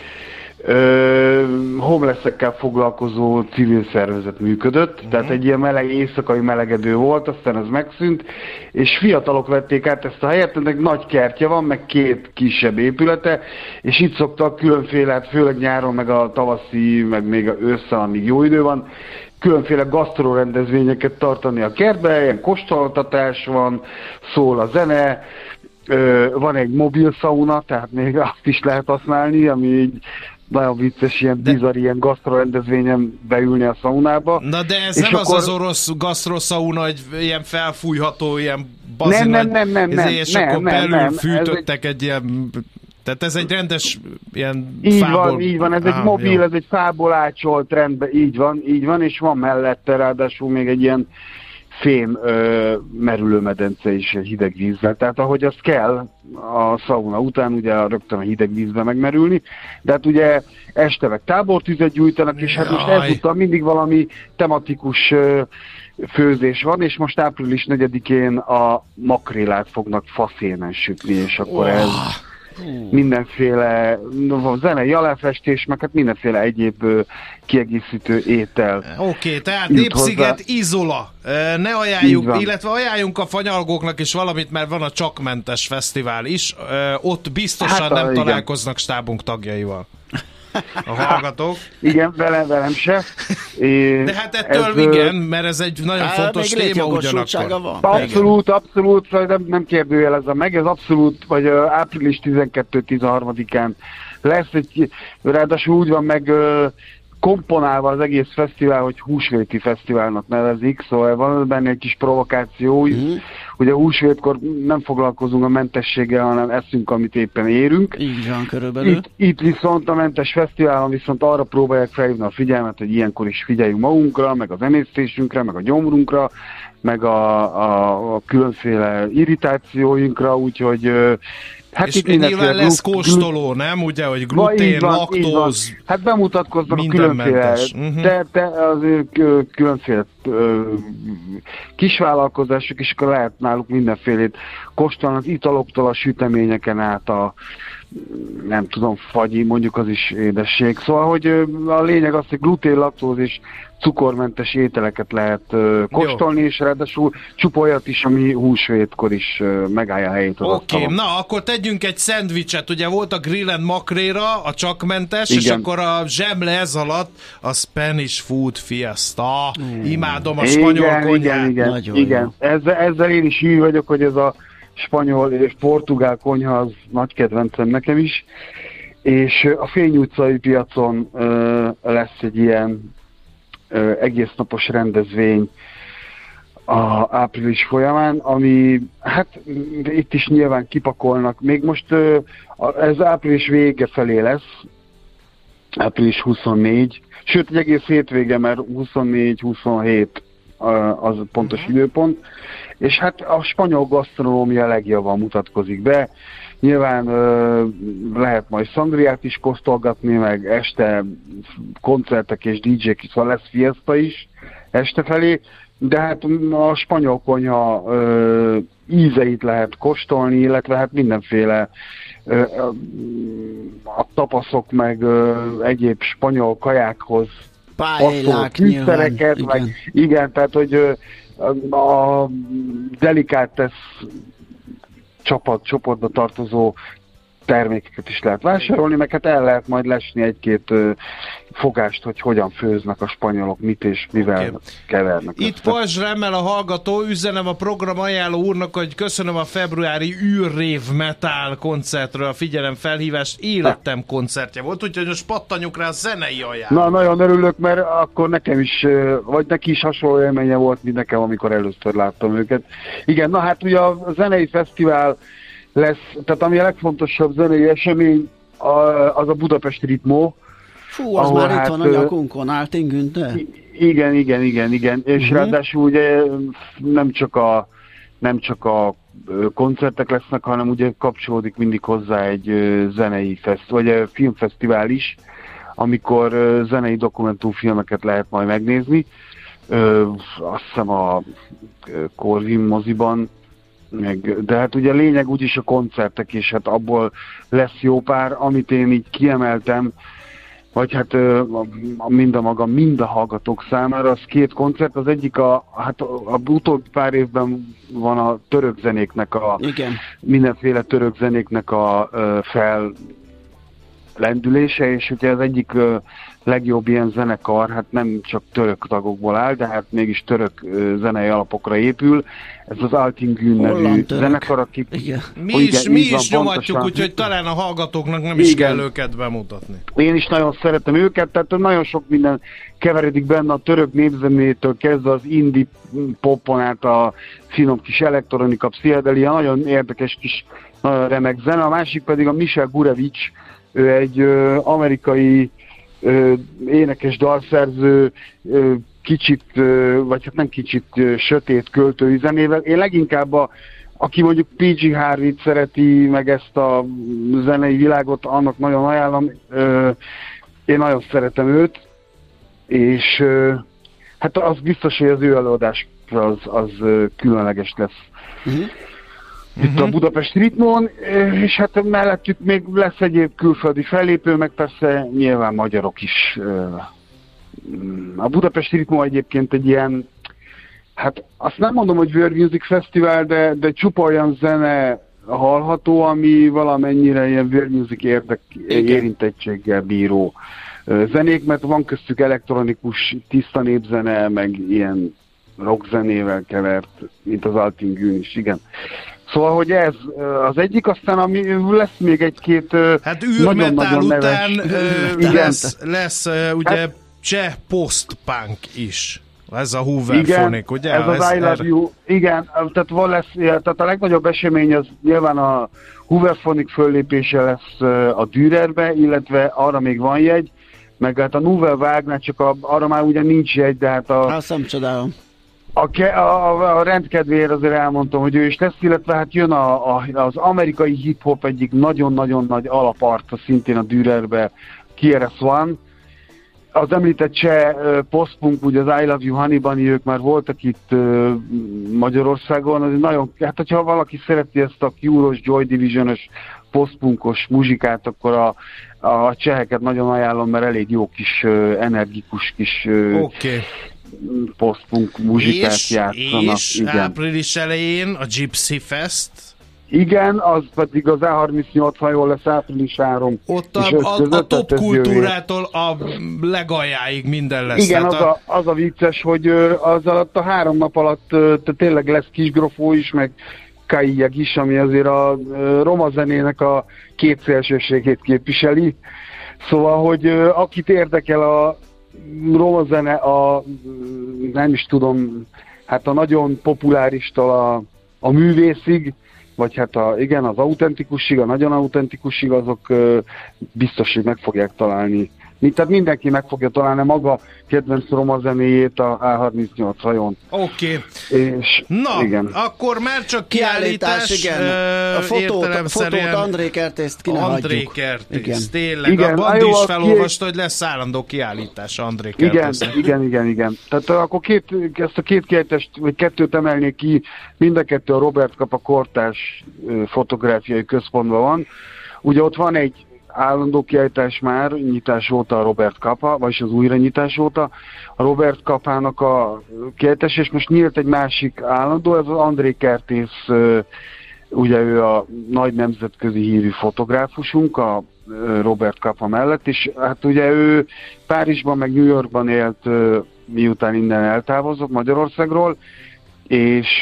[SPEAKER 7] homelessekkel foglalkozó civil szervezet működött, tehát egy ilyen éjszakai melegedő volt, aztán ez megszűnt, és fiatalok vették át ezt a helyet, ennek nagy kertje van, meg 2 kisebb épülete, és itt szoktak különféle, hát főleg nyáron, meg a tavaszi, meg még ősszel, amíg jó idő van, különféle gasztrórendezvényeket tartani a kertbe, ilyen kóstoltatás van, szól a zene, van egy mobil szauna, tehát még azt is lehet használni, ami így nagyon vicces, ilyen bizarr, ilyen gasztrorendezvényen beülni a szaunába.
[SPEAKER 5] Na de ez nem akkor... az orosz gasztroszauna, hogy ilyen felfújható, ilyen bazinagy, és akkor belül fűtöttek egy ilyen... Tehát ez egy rendes ilyen fából...
[SPEAKER 7] Így van, ez egy mobil, jó. Ez egy fából ácsolt rendben, így van, és van mellette ráadásul még egy ilyen fém merülőmedence is hideg vízzel. Tehát ahogy az kell a szauna után, ugye rögtön a hideg vízbe megmerülni, de hát ugye este meg tábortüzet gyújtanak, és hát most ezúttal mindig valami tematikus főzés van, és most április 4-én a makrélát fognak faszénen sütni, és akkor ez mindenféle zenei aláfestés, meg hát mindenféle egyéb kiegészítő étel.
[SPEAKER 5] Oké, tehát Népsziget, Izola. Ne ajánljuk, illetve ajánljunk a fanyalgóknak is valamit, mert van a Csakmentes Fesztivál is. Ott biztosan nem találkoznak stábunk tagjaival. A hallgatók.
[SPEAKER 7] Igen, velem se.
[SPEAKER 5] De hát ettől igen, mert ez egy nagyon fontos téma ugyanakkor.
[SPEAKER 7] Abszolút, nem kérdőjelezem meg, ez abszolút, vagy április 12-13-án lesz egy, ráadásul úgy van meg komponálva az egész fesztivál, hogy húsvéti fesztiválnak nevezik, szóval van benne egy kis provokáció. Ugye húsvétkor nem foglalkozunk a mentességgel, hanem eszünk, amit éppen érünk.
[SPEAKER 3] Így van, körülbelül.
[SPEAKER 7] Itt viszont a mentes fesztiválon viszont arra próbálják felhívni a figyelmet, hogy ilyenkor is figyeljünk magunkra, meg az emésztésünkre, meg a gyomrunkra, meg a különféle irritációinkra, úgyhogy hát
[SPEAKER 5] és nyilván lesz kóstoló, nem? Ugye, hogy glutén, laktóz,
[SPEAKER 7] hát bemutatkoznak a különféle, különféle kisvállalkozások, és akkor lehet náluk mindenfélét kóstolni, az italoktól a süteményeken át a nem tudom, fagyi, mondjuk az is édesség. Szóval, hogy a lényeg az, hogy glutén, laktóz és cukormentes ételeket lehet kóstolni, és ráadásul csupa olyat is, ami húsvétkor is megállja a helyét.
[SPEAKER 5] Oké, na akkor tegyünk egy szendvicset. Ugye volt a grill and makréra, a csakmentes, és akkor a zsemle ez alatt a Spanish Food Fiesta. Imádom a spanyol konyhát.
[SPEAKER 7] Igen. Ezzel én is hű vagyok, hogy ez a spanyol és portugál konyha az nagy kedvencem nekem is. És a Fény utcai piacon lesz egy ilyen egésznapos rendezvény a április folyamán, ami hát itt is nyilván kipakolnak. Még most ez április vége felé lesz, április 24, sőt egy egész hétvége, mert 24-27 az pontos időpont, és hát a spanyol gasztronómia legjobban mutatkozik be. Nyilván lehet majd szangriát is kóstolgatni, meg este koncertek és DJ-k, szóval lesz fiesta is este felé, de hát a spanyol konyha ízeit lehet kóstolni, illetve hát mindenféle a tapaszok, meg egyéb spanyol kajákhoz
[SPEAKER 3] pályák,
[SPEAKER 7] fűszereket, igen, tehát hogy a delikátesz csoportba tartozó termékeket is lehet vásárolni, meg hát el lehet majd lesni egy-két fogást, hogy hogyan főznek a spanyolok, mit és mivel kevernek.
[SPEAKER 5] Itt Pajzs Remmel a hallgató, üzenem a program ajánló úrnak, hogy köszönöm a februári űrrév metal koncertről a figyelemfelhívást, életem koncertje volt, úgyhogy most pattanjuk rá a zenei ajánló.
[SPEAKER 7] Na, nagyon örülök, mert akkor nekem is, vagy neki is hasonló élménye volt, mint nekem, amikor először láttam őket. Igen, na hát ugye a zenei fesztivál lesz, tehát ami a legfontosabb zenei esemény, az a Budapest Ritmo.
[SPEAKER 3] Fú, az már itt van a nyakunkon, Altin Günther.
[SPEAKER 7] Igen. És ráadásul ugye nem csak a koncertek lesznek, hanem ugye kapcsolódik mindig hozzá egy zenei vagy filmfesztivál is, amikor zenei dokumentumfilmeket lehet majd megnézni. Azt hiszem a Corvin moziban, de hát ugye a lényeg úgyis a koncertek, és hát abból lesz jó pár, amit én így kiemeltem, vagy hát mind a hallgatók számára, az két koncert, az egyik a utóbbi pár évben van a török zenéknek mindenféle török zenéknek a fellendülése, és ugye az egyik legjobb ilyen zenekar, hát nem csak török tagokból áll, de hát mégis török zenei alapokra épül. Ez az Altin Gün nevű zenekar, akik...
[SPEAKER 5] Mi is nyomatjuk, úgyhogy talán a hallgatóknak nem is kell őket bemutatni.
[SPEAKER 7] Én is nagyon szeretem őket, tehát nagyon sok minden keveredik benne, a török népzenétől kezdve az indie popon át a finom kis elektronika, pszichedelia, nagyon érdekes kis remek zene. A másik pedig a Michel Gurevics, ő egy amerikai énekes, dalszerző, kicsit, vagy hát nem kicsit sötét költői zenével. Én leginkább aki mondjuk PG Harvey-t szereti, meg ezt a zenei világot, annak nagyon ajánlom. Én nagyon szeretem őt, és hát az biztos, hogy az ő előadás az különleges lesz. Itt a Budapest Ritmon, és hát mellettük még lesz egyéb külföldi fellépő, meg persze nyilván magyarok is. A Budapest Ritmo egyébként egy ilyen, hát azt nem mondom, hogy World Music Festival, de csupa olyan zene hallható, ami valamennyire ilyen World Music érintettséggel bíró zenék, mert van köztük elektronikus, tiszta népzene, meg ilyen rockzenével kevert, mint az Altin Gün is, igen. Szóval, hogy ez az egyik, aztán ami lesz még egy-két
[SPEAKER 5] hát űrmetál után lesz ugye cseh post-punk is. Ez a Hooverphonic, ugye?
[SPEAKER 7] Ez az I Love You. Igen, tehát a legnagyobb esemény az nyilván a Hooverphonic föllépése lesz a Dürerbe, illetve arra még van jegy, meg hát a Nouvelle Vague, csak arra már ugye nincs jegy, de hát
[SPEAKER 3] azt nem csodálom.
[SPEAKER 7] A rendkedvéért azért elmondtam, hogy ő is lesz, illetve hát jön az amerikai hip-hop egyik nagyon-nagyon nagy alaparca szintén a Dürerbe, KRS-One. Az említett cseh post-punk, ugye az I Love You Honey Bunny, ők már voltak itt Magyarországon, az nagyon, hát hogyha valaki szereti ezt a Cure-os, Joy Division-os post-punkos muzsikát, akkor a cseheket nagyon ajánlom, mert elég jó kis, energikus kis post-punk muzsikát játszanak.
[SPEAKER 5] És igen. Április elején a Gypsy Fest.
[SPEAKER 7] Igen, az pedig az A38, ha jól lesz, április 3.
[SPEAKER 5] Ott a top kultúrától a legaljáig minden lesz.
[SPEAKER 7] Igen, az a vicces, hogy az alatt a 3 nap alatt tényleg lesz Kisgrofó is, meg Kaieg is, ami azért a roma zenének a kétszélsőségét képviseli. Szóval, hogy akit érdekel a roma zene, nem is tudom, hát a nagyon populáristól a művészig, vagy hát az autentikusig, a nagyon autentikusig, azok biztos, hogy meg fogják találni. Tehát mindenki meg fogja találni maga kedvenc roma zenéjét a A38 hajón.
[SPEAKER 5] Oké.
[SPEAKER 7] Na, igen.
[SPEAKER 5] akkor már csak kiállítás.
[SPEAKER 3] Igen. A fotót André Kertészt ki ne hagyjuk.
[SPEAKER 5] André Kertész, tényleg. Igen. A Bandi is felolvasta, hogy lesz állandó kiállítás André Kertész.
[SPEAKER 7] Igen. Tehát akkor ezt a két kiállítást, vagy kettőt emelnék ki, mind a kettő a Robert Capa kortárs fotográfiai központban van. Ugye ott van egy állandó kiállítás már nyitás óta a Robert Capa, vagyis az újranyitás óta a Robert Capának a kiállítás, és most nyílt egy másik állandó, ez az André Kertész, ugye ő a nagy nemzetközi hírű fotográfusunk a Robert Capa mellett, és hát ugye ő Párizsban meg New Yorkban élt, miután innen eltávozott Magyarországról, és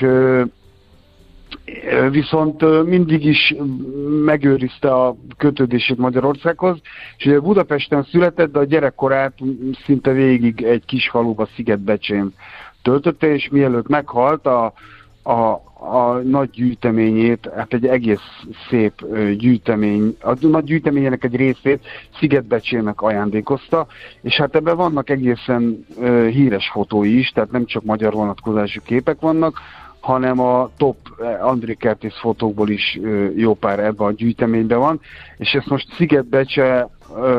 [SPEAKER 7] viszont mindig is megőrizte a kötődését Magyarországhoz, és ugye Budapesten született, de a gyerekkorát szinte végig egy kis faluba, Szigetbecsén töltötte, és mielőtt meghalt, a nagy gyűjteményét, hát egy egész szép gyűjtemény, a nagy gyűjteményének egy részét Szigetbecsének ajándékozta, és hát ebben vannak egészen híres fotói is, tehát nem csak magyar vonatkozású képek vannak, hanem a top André Kertész fotókból is jó pár ebben a gyűjteményben van, és ezt most Szigetbecse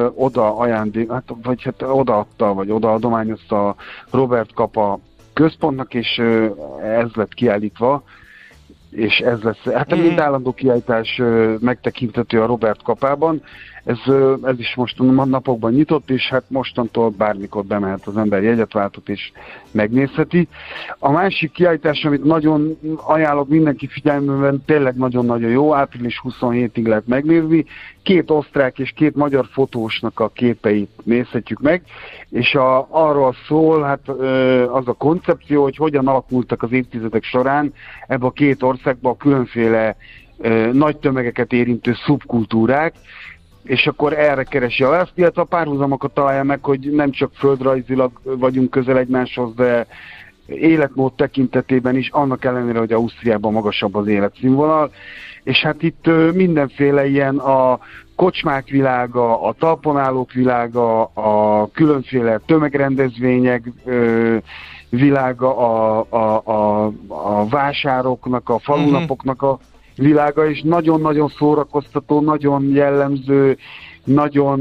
[SPEAKER 7] odaadta, vagy odaadományozta a Robert Capa központnak, és ez lett kiállítva, és ez lesz, hát mind állandó kiállítás megtekinthető a Robert Capában, ez is most napokban nyitott, és hát mostantól bármikor bemehet az ember, jegyet váltott és megnézheti. A másik kiállítás, amit nagyon ajánlok mindenki figyelmében, tényleg nagyon-nagyon jó, április 27-ig lehet megnézni. 2 osztrák és 2 magyar fotósnak a képeit nézhetjük meg, és arról szól, hát az a koncepció, hogy hogyan alakultak az évtizedek során ebbe a 2 országban a különféle nagy tömegeket érintő szubkultúrák, és akkor erre keresi a választ, illetve a párhuzamokat találja meg, hogy nem csak földrajzilag vagyunk közel egymáshoz, de életmód tekintetében is, annak ellenére, hogy Ausztriában magasabb az életszínvonal, és hát itt mindenféle ilyen a kocsmák világa, a talponálók világa, a különféle tömegrendezvények világa, a vásároknak, a falunapoknak a világa, és nagyon-nagyon szórakoztató, nagyon jellemző, nagyon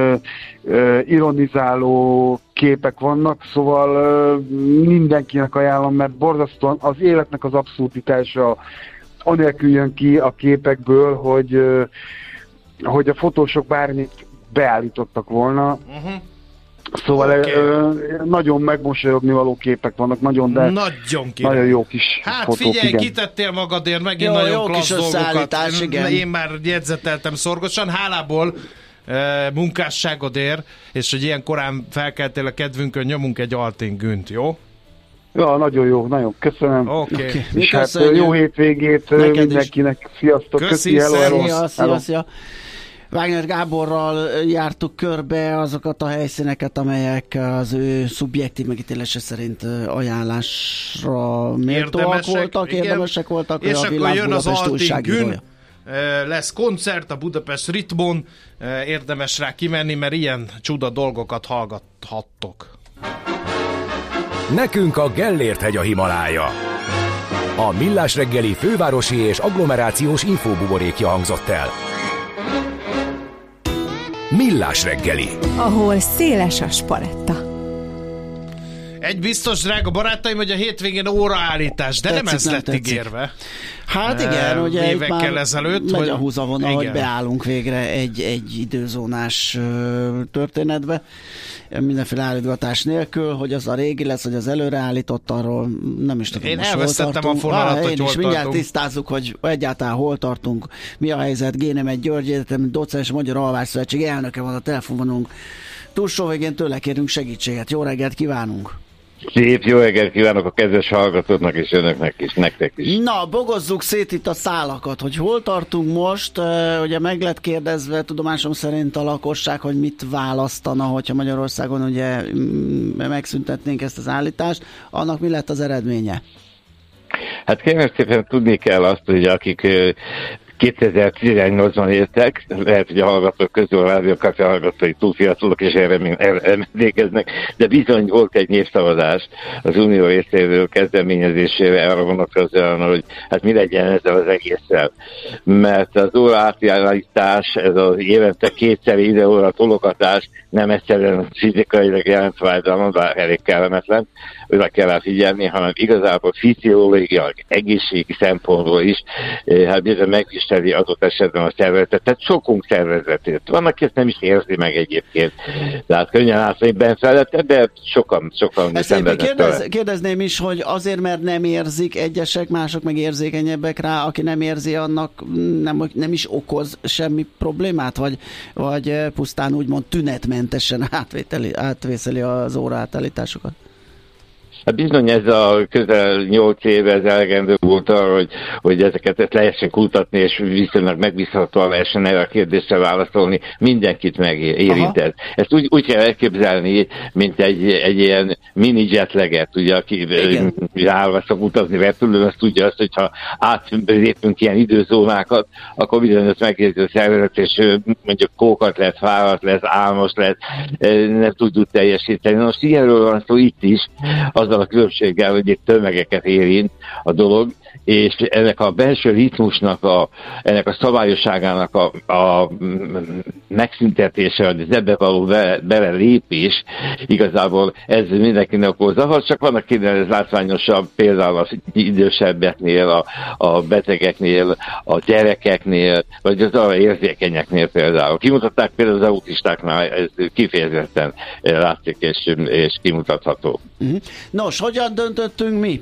[SPEAKER 7] ironizáló képek vannak, szóval mindenkinek ajánlom, mert borzasztóan az életnek az abszurditása anélkül jön ki a képekből, hogy a fotósok bármit beállítottak volna. Szóval nagyon megmosolyogni való képek vannak, nagyon jó kis
[SPEAKER 5] fotók. Figyelj, igen. Kitettél magadért megint nagyon klassz dolgokat. Én már jegyzeteltem szorgosan, hálából munkásságodért, és hogy ilyen korán felkeltél a kedvünkön, nyomunk egy Altingünt, jó?
[SPEAKER 7] Ja, nagyon jó, nagyon köszönöm.
[SPEAKER 5] Okay.
[SPEAKER 7] És hát jó hétvégét mindenkinek. Sziasztok.
[SPEAKER 5] Köszi,
[SPEAKER 3] Szia. Wagner Gáborral jártuk körbe azokat a helyszíneket, amelyek az ő szubjektív megítélése szerint ajánlásra méltóak voltak, érdemesek voltak.
[SPEAKER 5] És akkor jön az Altingün, lesz koncert a Budapest Ritmon, érdemes rá kimenni, mert ilyen csuda dolgokat hallgathattok.
[SPEAKER 1] Nekünk a Gellért-hegy a Himalája. A Millás reggeli fővárosi és agglomerációs infóbuborékja hangzott el. Millás reggeli.
[SPEAKER 2] Ahol széles a spaletta.
[SPEAKER 5] Egy biztos, drága barátaim, hogy a hétvégén óraállítás, de nem ez lett ígérve.
[SPEAKER 3] Hát igen, ugye
[SPEAKER 5] évekkel ezelőtt,
[SPEAKER 3] megy a húzavona, hogy beállunk végre egy időzónás történetbe, mindenféle állítgatás nélkül, hogy az a régi lesz, hogy az előreállított, arról nem is tudom.
[SPEAKER 5] Én elvesztettem a fonalat, hogy hol
[SPEAKER 3] mindjárt tisztázzuk, hogy egyáltalán hol tartunk, mi a helyzet. Génemet György Egyetem Docens Magyar Alvásszövetség elnöke van a telefonunk. Túlsó végén tőle kérünk segítséget. Jó reggelt kívánunk!
[SPEAKER 8] Szép jó reggelt kívánok a kedves hallgatóknak és önöknek is, nektek is.
[SPEAKER 3] Na, bogozzuk szét itt a szálakat, hogy hol tartunk most. Ugye meg lett kérdezve tudomásom szerint a lakosság, hogy mit választana, hogyha Magyarországon ugye megszüntetnénk ezt az állítást. Annak mi lett az eredménye?
[SPEAKER 8] Hát kérem szépen tudni kell azt, hogy akik 2018-ban éltek, lehet, hogy a hallgatók közül a rádiókafé hallgatói túl fiatalok, és erre emlékeznek, de bizony volt egy népszavazás az Unió részéről kezdeményezésére arra vonatkozóan, hogy hát mi legyen ezzel az egésszel. Mert az óraátállítás, ez az évente kétszer ide-óra tologatás nem egyszerűen fizikailag jelent fájdalmat, bár elég kellemetlen, oda kell rá figyelni, hanem igazából fiziológiailag, egészségi szempontból is, hát bizony megviseli adott esetben a szervezetet, tehát sokunk szervezetét. Van, aki ezt nem is érzi meg egyébként. Tehát könnyen állni benfelette, de sokan szenvednek.
[SPEAKER 3] Kérdezném is, hogy azért, mert nem érzik egyesek, mások meg érzékenyebbek rá, aki nem érzi, annak nem is okoz semmi problémát, vagy pusztán úgymond tünetmentesen átvészeli az óraátállításokat?
[SPEAKER 8] Hát bizony ez a közel 8 éve ez elegendő volt arra, hogy ezeket lehessen kutatni, és viszonylag megbízhatóan lehessen erre a kérdésre válaszolni. Mindenkit megérint ez. Ezt úgy kell elképzelni, mint egy ilyen mini jetlaget, ugye, aki állva szok utazni repülőn, azt tudja azt, hogyha átlépünk ilyen időzónákat, akkor bizony ezt megérzi a szervezet, és mondjuk kókat lesz, fáradt lesz, álmos lesz, nem tudjuk teljesíteni. Most ilyenről van szó itt is, azzal a különbséggel, hogy itt tömegeket érint a dolog, és ennek a belső ritmusnak, ennek a szabályosságának a megszüntetése, az ebbe való belelépés, igazából ez mindenkinek okoz zavar, csak vannak ez látványosabb, például az idősebbeknél, a betegeknél, a gyerekeknél, vagy az arra érzékenyeknél például. Kimutatták például az autistáknál, ez kifejezetten látszik és kimutatható.
[SPEAKER 3] Nos, hogyan döntöttünk mi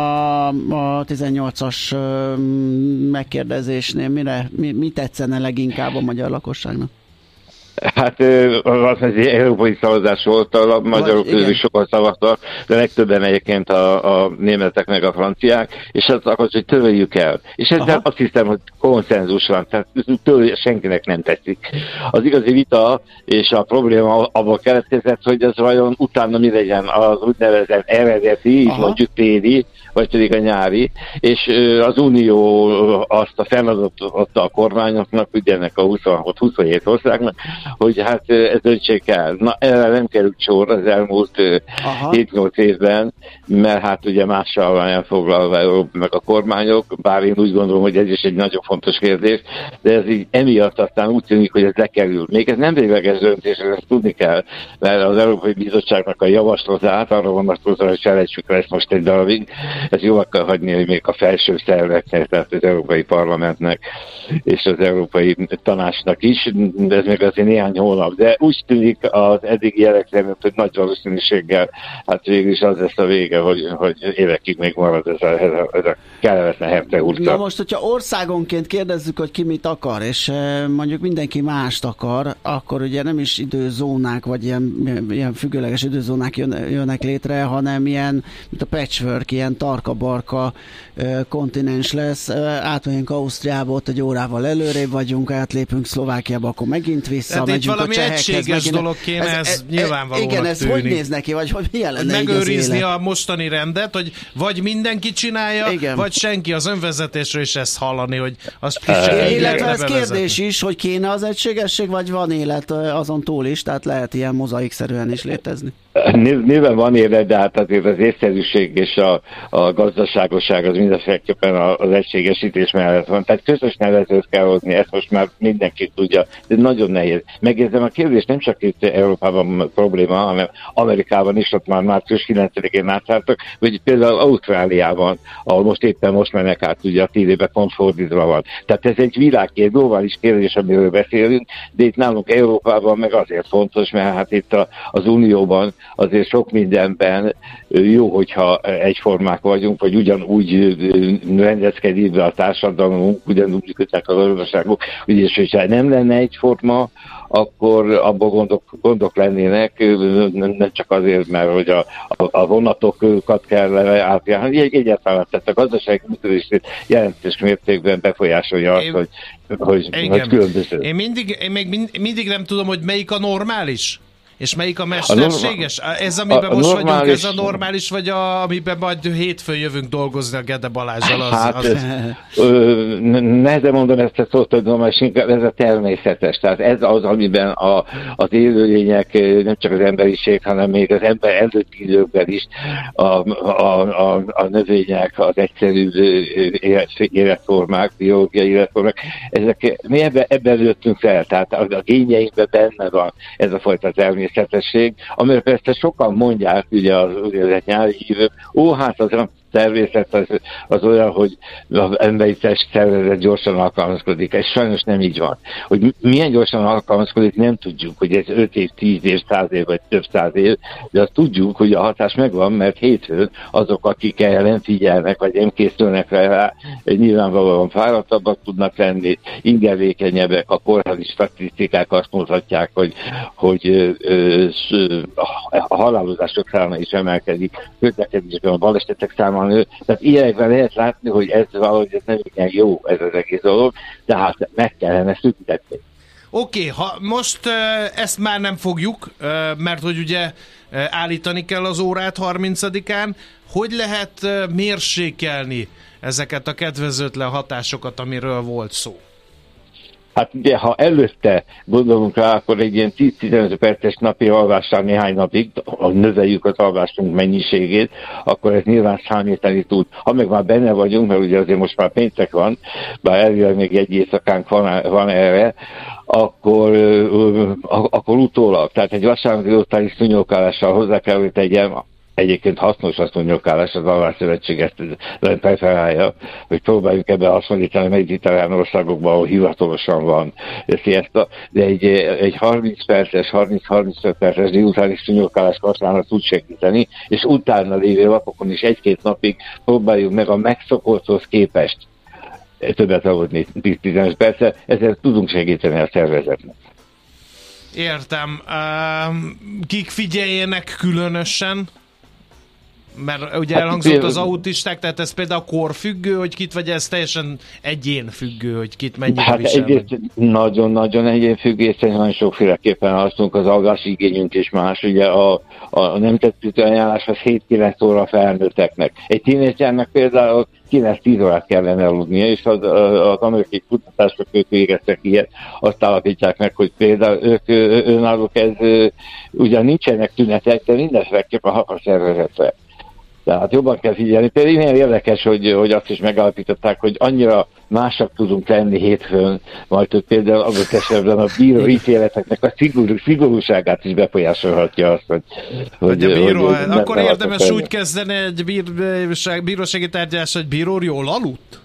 [SPEAKER 3] a 18-as megkérdezésnél? Mi tetszene leginkább a magyar lakosságnak?
[SPEAKER 8] Hát az egy európai szavazás volt, a magyarok közül sokan szavaztak, de legtöbben egyébként a németek meg a franciák, és azt akarod, hogy töröljük el. És ezzel azt hiszem, hogy konszenzus van, tehát senkinek nem tetszik. Az igazi vita és a probléma abból keletkezett, hogy ez vajon utána mi legyen az úgynevezett eredeti, mondjuk téli, vagy pedig a nyári, és az Unió azt a feladatot adta a kormányoknak, ugye ennek a 26-27 országnak, hogy hát ez döntsék el. Na, erre nem került sor az elmúlt 7-8 évben, mert hát ugye mással van elfoglalva Európa meg a kormányok, bár én úgy gondolom, hogy ez is egy nagyon fontos kérdés, de ez így emiatt aztán úgy tűnik, hogy ez lekerül. Még ez nem végleges döntés, ezt tudni kell, mert az Európai Bizottságnak a javaslatát arra vonatkozóan, hogy felejtsük ezt most egy darabig, ez jól kell hagyni, hogy még a felső szerveknek, tehát az Európai Parlamentnek és az Európai Tanácsnak is, de ez még azért néhány hónap. De úgy tűnik az eddigi jelek szerint, hogy nagy valószínűséggel hát végül is az lesz a vége, hogy évekig még marad ez a kellemetlen hercehurta.
[SPEAKER 3] Na most, hogyha országonként kérdezzük, hogy ki mit akar, és mondjuk mindenki mást akar, akkor ugye nem is időzónák, vagy ilyen függőleges időzónák jönnek létre, hanem ilyen, mint a patchwork, ilyen tarka-barka kontinens lesz. Átmegyünk Ausztriába, ott egy órával előrébb vagyunk, átlépünk Szlovákiába, akkor megint vissza, megyünk a csehekhez.
[SPEAKER 5] Egységes dolog kéne, ez nyilvánvalóan
[SPEAKER 3] igen, ez
[SPEAKER 5] tűnik.
[SPEAKER 3] Hogy néz neki, vagy hogy milyen lenne
[SPEAKER 5] megőrizni a mostani rendet, hogy vagy mindenki csinálja, igen, vagy senki. Az önvezetésről is ezt hallani, hogy az
[SPEAKER 3] illetve ez kérdés is, hogy kéne az egységesség, vagy van élet azon túl is, tehát lehet ilyen mozaikszerűen is létezni.
[SPEAKER 8] Nyilván van élet, de hát azért az észszerűség és a gazdaságosság az mindenféleképpen az egységesítés mellett van. Tehát közös nevezőt kell hozni, ezt most már mindenki tudja, de nagyon nehéz. Megérzem, a kérdés nem csak itt Európában probléma, hanem Amerikában is, ott már március 9-én átszálltak, vagy például Ausztráliában, ahol most mennek át, ugye a 10 éve pont fordítva van. Tehát ez egy világkérdés, globális kérdés, amiről beszélünk, de itt nálunk Európában meg azért fontos, mert hát itt az Unióban azért sok mindenben jó, hogyha egyformák vagyunk, vagy ugyanúgy rendezkedik be a társadalmunk, ugyanúgy működnek az gazdaságok, és hogyha nem lenne egyforma, akkor abból gondok lennének, nem csak azért, mert hogy a vonatokat kell átjárni, egyáltalán, tehát a gazdaság működését jelentős mértékben befolyásolja azt, hogy különböző.
[SPEAKER 5] Én mindig nem tudom, hogy melyik a normális. És melyik a mesterséges? Ez, amiben most vagyunk, ez a normális, vagy amiben majd hétfőn jövünk dolgozni a Gede Balázsral?
[SPEAKER 8] Nehezen mondom ezt a szót, hogy normális, inkább ez a természetes. Tehát ez az, amiben az élőlények, nem csak az emberiség, hanem még az ember előtti időkben is a növények, az egyszerű életformák, biológiai életformák, mi ebben lőttünk fel, tehát a génjeinkben benne van ez a fajta természetesség, amire persze sokan mondják, ugye az nyári hívők, hát az a természet az olyan, hogy az emberi test szervezet gyorsan alkalmazkodik. Ez sajnos nem így van. Hogy milyen gyorsan alkalmazkodik, nem tudjuk, hogy ez 5 év, 10 év, 100 év, vagy több 100 év, de azt tudjuk, hogy a hatás megvan, mert hétfőn azok, akik nem figyelnek, vagy nem készülnek rá, nyilvánvalóan fáradtabbak tudnak lenni, ingerlékenyebbek, a kórházi statisztikák azt mutatják, hogy a halálozások száma is emelkedik, közlekedésben a balesetek száma nő. Tehát ilyenekben lehet látni, hogy ez valahogy ez nem igen jó, ez az egész dolog, tehát meg kellene szüntetni.
[SPEAKER 5] Oké, ha most ezt már nem fogjuk, mert hogy ugye állítani kell az órát 30-án, hogy lehet mérsékelni ezeket a kedvezőtlen hatásokat, amiről volt szó?
[SPEAKER 8] Hát ugye, ha előtte gondolunk rá, akkor egy ilyen 10-15 perces napi alvással néhány napig, ha növeljük az alvásunk mennyiségét, akkor ez nyilván számítani tud. Ha meg már benne vagyunk, mert ugye azért most már péntek van, bár elvileg még egy éjszakánk van erre, akkor utólag, tehát egy vasárnapi délutáni szúnyogkálással hozzá kell, hogy tegyem, egyébként hasznos a szúnyogkálás, az Alvásszövetség ezt preferálja, hogy próbáljuk ebben hasonlítani a mediterrán országokban, ahol hivatalosan van siesta, de egy 30 perces, 30-35 perces délutáni szúnyogkálás használat tud segíteni, és utána lévő napokon is 1-2 napig próbáljuk meg a megszokotthoz képest többet aludni 10-15 percet, ezzel tudunk segíteni a szervezetnek.
[SPEAKER 5] Értem. Kik figyeljenek különösen? Mert ugye elhangzott az autisták, tehát ez például korfüggő, hogy kit, vagy ez teljesen egyénfüggő, hogy kit mennyire visel?
[SPEAKER 8] Hát nagyon-nagyon egyénfüggő, és nagyon sokféleképpen alszunk, az alvási igényünk is más. Ugye a nemzetközi ajánlás az 7-9 óra felnőtteknek. Egy tínédzsernek például 9-10 órát kellene aludnia, és az amerikai kutatások ők végeztek ilyet, azt állapítják meg, hogy például ők önállók, ez ugyan nincsenek tünetek, de mindenféleképpen hat a szervezetre. Tehát jobban kell figyelni. Például ilyen érdekes, hogy azt is megállapították, hogy annyira másak tudunk lenni hétfőn, majd hogy például adott esetben a bíró ítéleteknek a szigorúságát is befolyásolhatja azt, hogy
[SPEAKER 5] a bíró, akkor érdemes úgy kezdeni egy bírósági tárgyalás, hogy bíró jól aludt?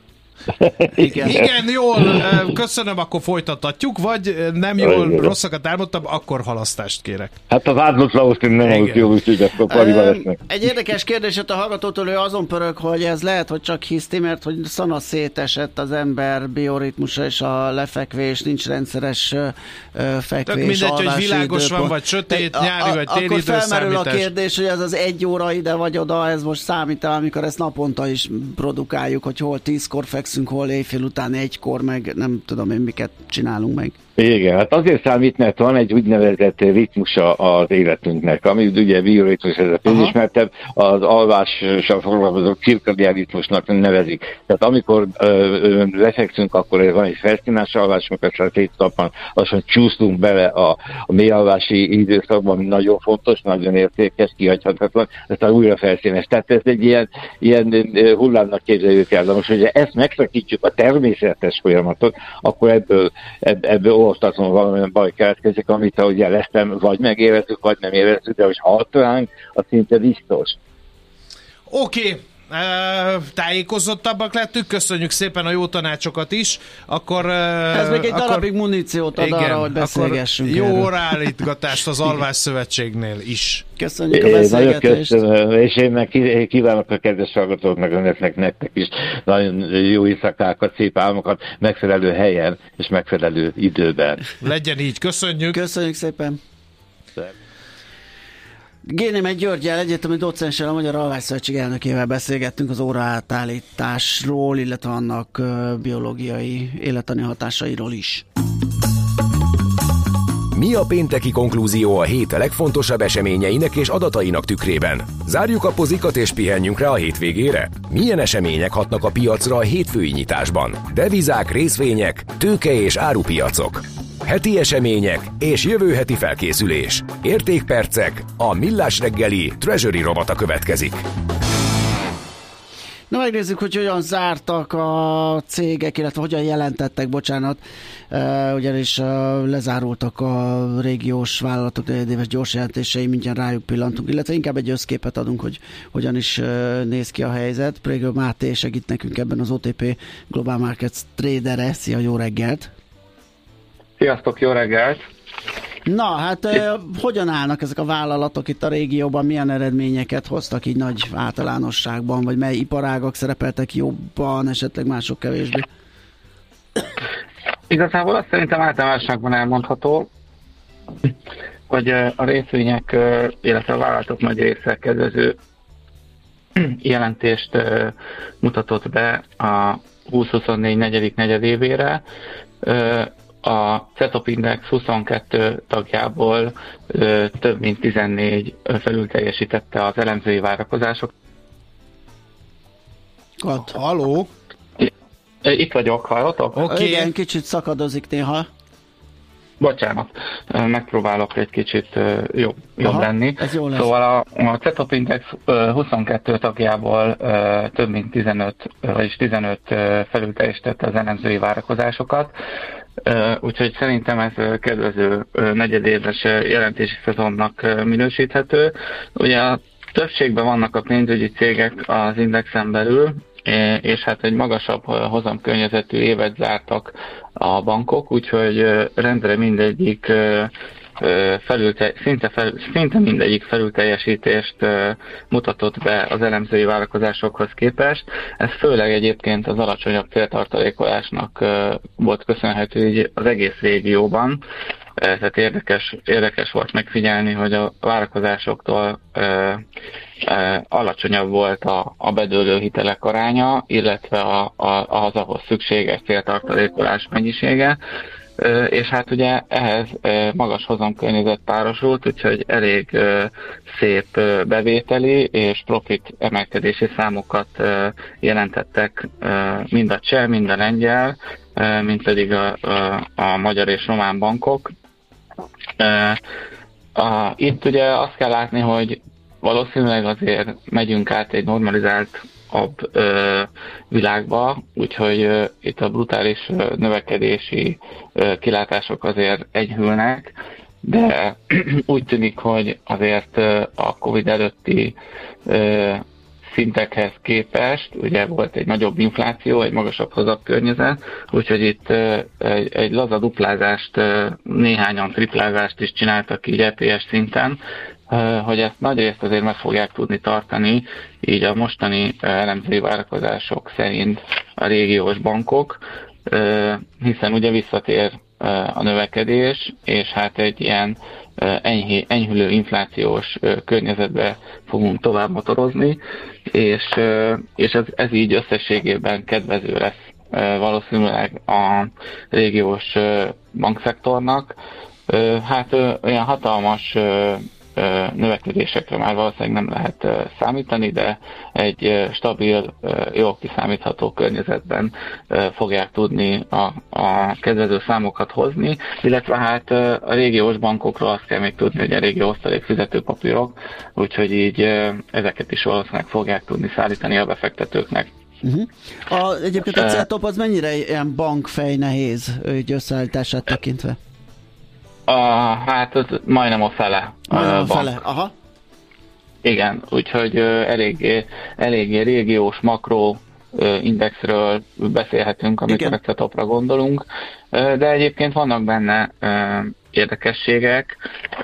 [SPEAKER 5] Igen, jól, köszönöm, akkor folytathatjuk, vagy nem jól, rosszakat elmondtam, akkor halasztást kérek.
[SPEAKER 8] Hát az áldott Laosztin nem volt jó, úgyhogy akkor pariba lesznek.
[SPEAKER 3] Egy érdekes kérdés a hallgatótól, ő azon pörög, hogy ez lehet, hogy csak hiszti, mert hogy szana szétesett az ember bioritmusa és a lefekvés, nincs rendszeres fekvés.
[SPEAKER 5] Tök mindegy, hogy világos van, vagy sötét, nyári, vagy téli időszámítás.
[SPEAKER 3] Akkor felmerül a kérdés, hogy ez az 1 óra ide vagy oda, ez most számít, amikor ezt naponta is produkáljuk, hogy hol 10-kor fekszünk, hol éjfél után 1-kor, meg nem tudom én miket csinálunk meg.
[SPEAKER 8] Igen, hát azért számít, mert van egy úgynevezett ritmusa az életünknek, ami ugye bioritmus, ez a félismertebb, az alvással foglalkozó cirkadián ritmusnak nevezik. Tehát amikor lefekszünk, akkor van egy felszínás alvásunk, a 7 napban lassan csúsztunk bele a mélyalvási időszakban, ami nagyon fontos, nagyon értékes, kihagyhatatlan, aztán újra felszínes. Tehát ez egy ilyen hullámnak képzeljük el. De most, hogyha ezt megszakítjuk a természetes folyamatot, akkor ebből olvastatlanul valamilyen baj keletkezik, amit ahogy jeleztem, vagy megérezzük, vagy nem érezzük, de hogy haltalánk, az szinte biztos.
[SPEAKER 5] Oké. Tájékozottabbak lettük, köszönjük szépen a jó tanácsokat is, akkor...
[SPEAKER 3] Ez még egy darabig muníciót ad arra, hogy beszélgessünk.
[SPEAKER 5] Jó ráállítgatást az Alvás Szövetségnél is.
[SPEAKER 3] Köszönjük a beszélgetést.
[SPEAKER 8] És én meg kívánok a kedves hallgatóknak, önöknek, nektek is nagyon jó éjszakákat, szép álmokat, megfelelő helyen és megfelelő időben.
[SPEAKER 5] Legyen így, köszönjük.
[SPEAKER 3] Köszönjük szépen. Génémely Györgyel, egyetemi docenssel, a Magyar Alvásszövetség elnökével beszélgettünk az óraátállításról, illetve annak biológiai, élettani hatásairól is.
[SPEAKER 1] Mi a pénteki konklúzió a hét legfontosabb eseményeinek és adatainak tükrében? Zárjuk a pozikat és pihenjünk rá a hétvégére? Milyen események hatnak a piacra a hétfői nyitásban? Devizák, részvények, tőke és árupiacok. Heti események és jövő heti felkészülés. Értékpercek, a Millás reggeli Treasury rovata következik.
[SPEAKER 3] Na megnézzük, hogy hogyan zártak a cégek, illetve hogyan jelentettek, ugyanis lezárultak a régiós vállalatok negyedéves gyors jelentései, mindjárt rájuk pillantunk, illetve inkább egy összképet adunk, hogy hogyan is néz ki a helyzet. Prégő Máté segít nekünk ebben, az OTP Global Markets tradere. Szia, jó reggelt!
[SPEAKER 9] Sziasztok, jó reggelt!
[SPEAKER 3] Na, hát hogyan állnak ezek a vállalatok itt a régióban, milyen eredményeket hoztak így nagy általánosságban, vagy mely iparágak szerepeltek jobban, esetleg mások kevésbé?
[SPEAKER 9] Igazából azt szerintem általánosságban elmondható, hogy a részvények, illetve a vállalatok nagy része kedvező jelentést mutatott be a 2024 negyedik negyedévére. A CETOP Index 22 tagjából több mint 14 felül teljesítette az elemzői várakozásokat.
[SPEAKER 5] Halló?
[SPEAKER 9] Itt vagyok, hallotok?
[SPEAKER 3] Okay. Igen, kicsit szakadozik néha.
[SPEAKER 9] Bocsánat, megpróbálok egy kicsit jobb lenni. Szóval a CETOP Index 22 tagjából több mint 15 felül teljesítette az elemzői várakozásokat. Úgyhogy szerintem ez kedvező negyedéves jelentési szezonnak minősíthető. Ugye a többségben vannak a pénzügyi cégek az indexen belül, és hát egy magasabb hozamkörnyezetű évet zártak a bankok, úgyhogy rendre mindegyik szinte mindegyik felülteljesítést mutatott be az elemzői várakozásokhoz képest. Ez főleg egyébként az alacsonyabb céltartalékolásnak volt köszönhető így az egész régióban. Tehát érdekes volt megfigyelni, hogy a várakozásoktól alacsonyabb volt a bedőlő hitelek aránya, illetve az ahhoz szükséges céltartalékolás mennyisége. És hát ugye ehhez magas hozamkörnyezet párosult, úgyhogy elég szép bevételi és profit emelkedési számokat jelentettek mind a cseh, mind a lengyel, mint pedig a magyar és román bankok. Itt ugye azt kell látni, hogy valószínűleg azért megyünk át egy normalizált világba, úgyhogy itt a brutális növekedési kilátások azért enyhülnek, de úgy tűnik, hogy azért a Covid előtti szintekhez képest ugye volt egy nagyobb infláció, egy magasabb hozamkörnyezet, úgyhogy itt egy laza duplázást, néhányan triplázást is csináltak így EPS szinten, hogy ezt nagy részt azért meg fogják tudni tartani, így a mostani elemzői várakozások szerint a régiós bankok, hiszen ugye visszatér a növekedés, és hát egy ilyen enyhülő inflációs környezetbe fogunk tovább motorozni, és ez így összességében kedvező lesz valószínűleg a régiós bankszektornak. Hát olyan hatalmas növekedésekre már valószínűleg nem lehet számítani, de egy stabil, jól kiszámítható környezetben fogják tudni a kedvező számokat hozni, illetve hát a régiós bankokról azt kell még tudni, hogy a régió osztalék fizetőpapírok, úgyhogy így ezeket is valószínűleg fogják tudni szállítani a befektetőknek.
[SPEAKER 3] Egyébként a CETOP az mennyire ilyen bankfej nehéz ügy összeállítását tekintve?
[SPEAKER 9] Hát ez majdnem a fele.
[SPEAKER 3] Majdnem a fele, aha.
[SPEAKER 9] Igen, úgyhogy eléggé régiós makro indexről beszélhetünk, amikor a CETOP-ra gondolunk, de egyébként vannak benne érdekességek.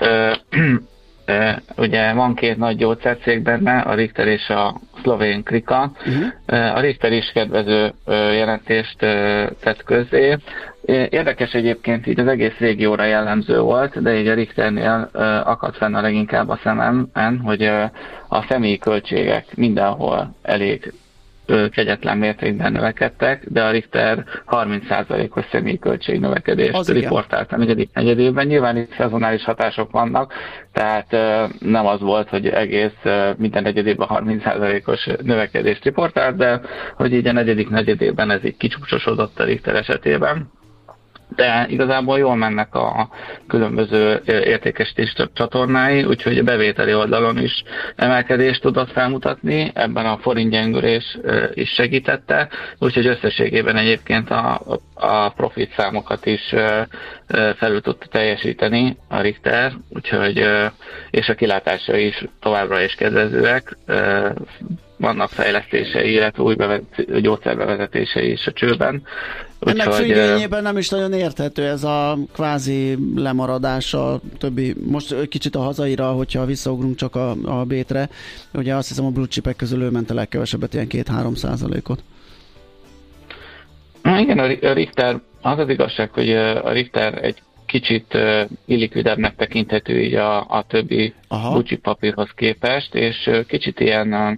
[SPEAKER 9] Ugye van két nagy gyógyszercég benne, a Richter és a szlovén Krika. A Richter is kedvező jelentést tett közzé. Érdekes egyébként, így az egész régióra jellemző volt, de így a Richternél akadt fenn a leginkább a szememben, hogy a személyi költségek mindenhol elég kegyetlen mértékben növekedtek, de a Richter 30%-os személyi költségnövekedést riportált a negyedévben. Nyilván itt szezonális hatások vannak, tehát nem az volt, hogy egész minden negyedévben 30%-os növekedést riportált, de hogy így a negyedik negyedében ez így kicsúcsosodott a Richter esetében. De igazából jól mennek a különböző értékesítés csatornái, úgyhogy a bevételi oldalon is emelkedést tudott felmutatni, ebben a forintgyengülés is segítette, úgyhogy összességében egyébként a profit számokat is felül tudta teljesíteni a Richter, úgyhogy, és a kilátásai is továbbra is kedvezőek, vannak fejlesztései, illetve új gyógyszerbevezetései is a csőben.
[SPEAKER 3] Ennek függvényében nem is nagyon érthető ez a kvázi lemaradás a többi, most kicsit a hazaira, hogyha visszaugrunk csak a B-tre, ugye azt hiszem a blue chipek közül ő ment a legkevesebbet, ilyen 2-3%-ot.
[SPEAKER 9] Igen, a Richter, az igazság, hogy a Richter egy kicsit illikvidebbnek tekinthető így a többi blue chip papírhoz képest, és kicsit ilyen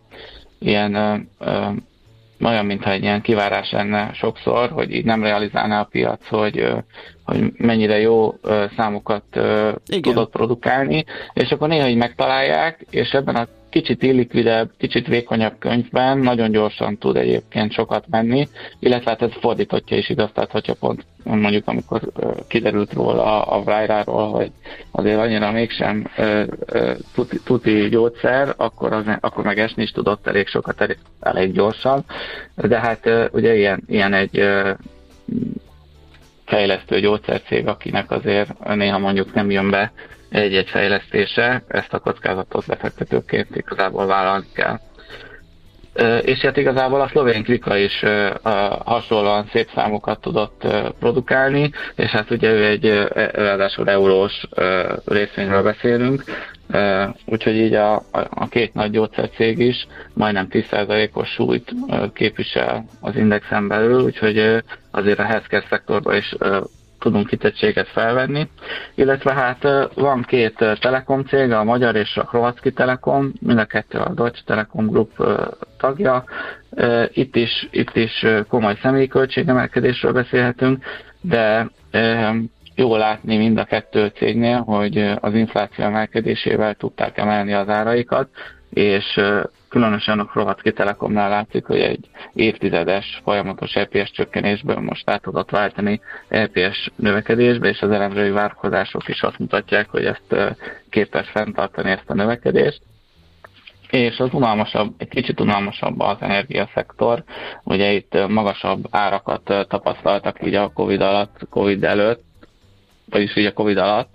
[SPEAKER 9] olyan, mintha egy ilyen kivárás lenne sokszor, hogy így nem realizálná a piac, hogy mennyire jó számokat tudott produkálni, és akkor néha így megtalálják, és ebben a kicsit illikvidebb, kicsit vékonyabb könyvben nagyon gyorsan tud egyébként sokat menni, illetve hát ez fordítottja is igaz, tehát hogyha pont mondjuk amikor kiderült róla a Vajráról, hogy azért annyira mégsem tuti gyógyszer, akkor meg esni is tudott elég sokat, elég gyorsan, de hát ugye ilyen egy fejlesztő gyógyszercég, akinek azért néha mondjuk nem jön be egy-egy fejlesztése, ezt a kockázatot befektetőként igazából vállalni kell. És hát igazából a szlovén Krika is hasonlóan szép számokat tudott produkálni, és hát ugye ő egy ráadásul eurós részvényről beszélünk, úgyhogy így a két nagy gyógyszercég is majdnem 10%-os súlyt képvisel az indexen belül, úgyhogy azért a healthcare szektorban is tudunk kitettséget felvenni, illetve hát van két telekom cég, a magyar és a Hrvatski Telekom, mind a kettő a Deutsche Telekom Group tagja. Itt is komoly személyi költségemelkedésről beszélhetünk, de jó látni mind a kettő cégnél, hogy az infláció emelkedésével tudták emelni az áraikat, és különösen a Hrvatski Telekomnál látszik, hogy egy évtizedes folyamatos EPS csökkenésből most át tudott váltani EPS növekedésbe, és az elemzői várakozások is azt mutatják, hogy ezt képes fenntartani ezt a növekedést. És az egy kicsit unalmasabb az energiaszektor. Ugye itt magasabb árakat tapasztaltak így a Covid előtt, vagyis így a Covid alatt,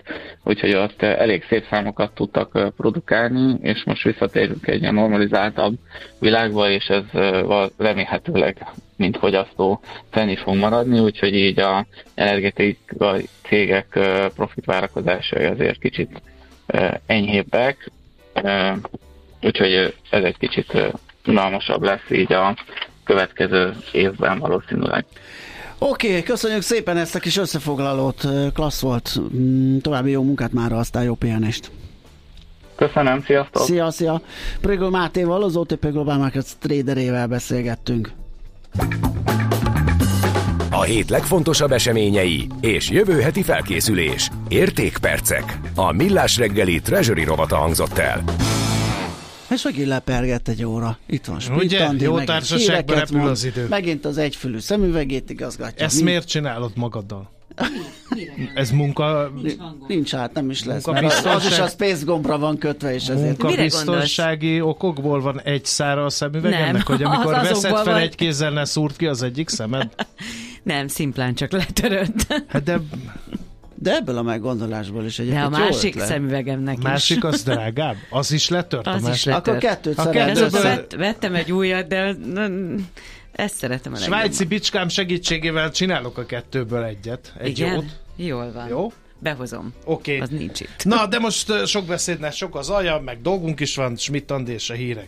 [SPEAKER 9] úgyhogy ott elég szép számokat tudtak produkálni, és most visszatérünk egy ilyen normalizáltabb világba, és ez remélhetőleg mint fogyasztó fenn is fog maradni, úgyhogy így a energetikai cégek profitvárakozásai azért kicsit enyhébbek, úgyhogy ez egy kicsit unalmasabb lesz így a következő évben valószínűleg.
[SPEAKER 3] Oké, köszönjük szépen ezt a kis összefoglalót, klassz volt. További jó munkát mára, aztán jó pihenést.
[SPEAKER 9] Köszönöm, sziasztok!
[SPEAKER 3] Szia! Prégl Mátéval, az OTP Global Markets traderével beszélgettünk.
[SPEAKER 1] A hét legfontosabb eseményei és jövő heti felkészülés. Értékpercek. A Millás reggeli Treasury rovata hangzott el.
[SPEAKER 3] És megint lepergett egy óra. Itt van Schmidt
[SPEAKER 5] ugye,
[SPEAKER 3] Andi,
[SPEAKER 5] jó társaságban repül az idő.
[SPEAKER 3] Megint az egyfülű szemüvegét igazgatja.
[SPEAKER 5] Ezt miért csinálod magaddal? Ez munka...
[SPEAKER 3] Nincs hát, nem is lesz. Az is a space gombra van kötve, és ezért...
[SPEAKER 5] Munkabiztonsági okokból van egy szára a szemüvegemnek, hogy amikor veszed fel egy kézzel, ne szúrt ki az egyik szemed?
[SPEAKER 6] Nem, szimplán csak letörött.
[SPEAKER 5] Hát
[SPEAKER 3] de ebből a meggondolásból is egyébként
[SPEAKER 6] jó. De a másik szemüvegemnek is.
[SPEAKER 5] Másik az drágább? Az is letört?
[SPEAKER 6] Az is letört.
[SPEAKER 3] Akkor kettőt szeretem.
[SPEAKER 6] Vettem egy újat, de ezt szeretem a legjobban.
[SPEAKER 5] Svájci bicskám segítségével csinálok a kettőből egyet.
[SPEAKER 6] Igen?
[SPEAKER 5] Jót.
[SPEAKER 6] Jól van.
[SPEAKER 5] Jó?
[SPEAKER 6] Behozom.
[SPEAKER 5] Oké.
[SPEAKER 6] Az nincs itt.
[SPEAKER 5] Na, de most sok beszédnek sok az alja, meg dolgunk is van, Schmidt Andi és a hírek.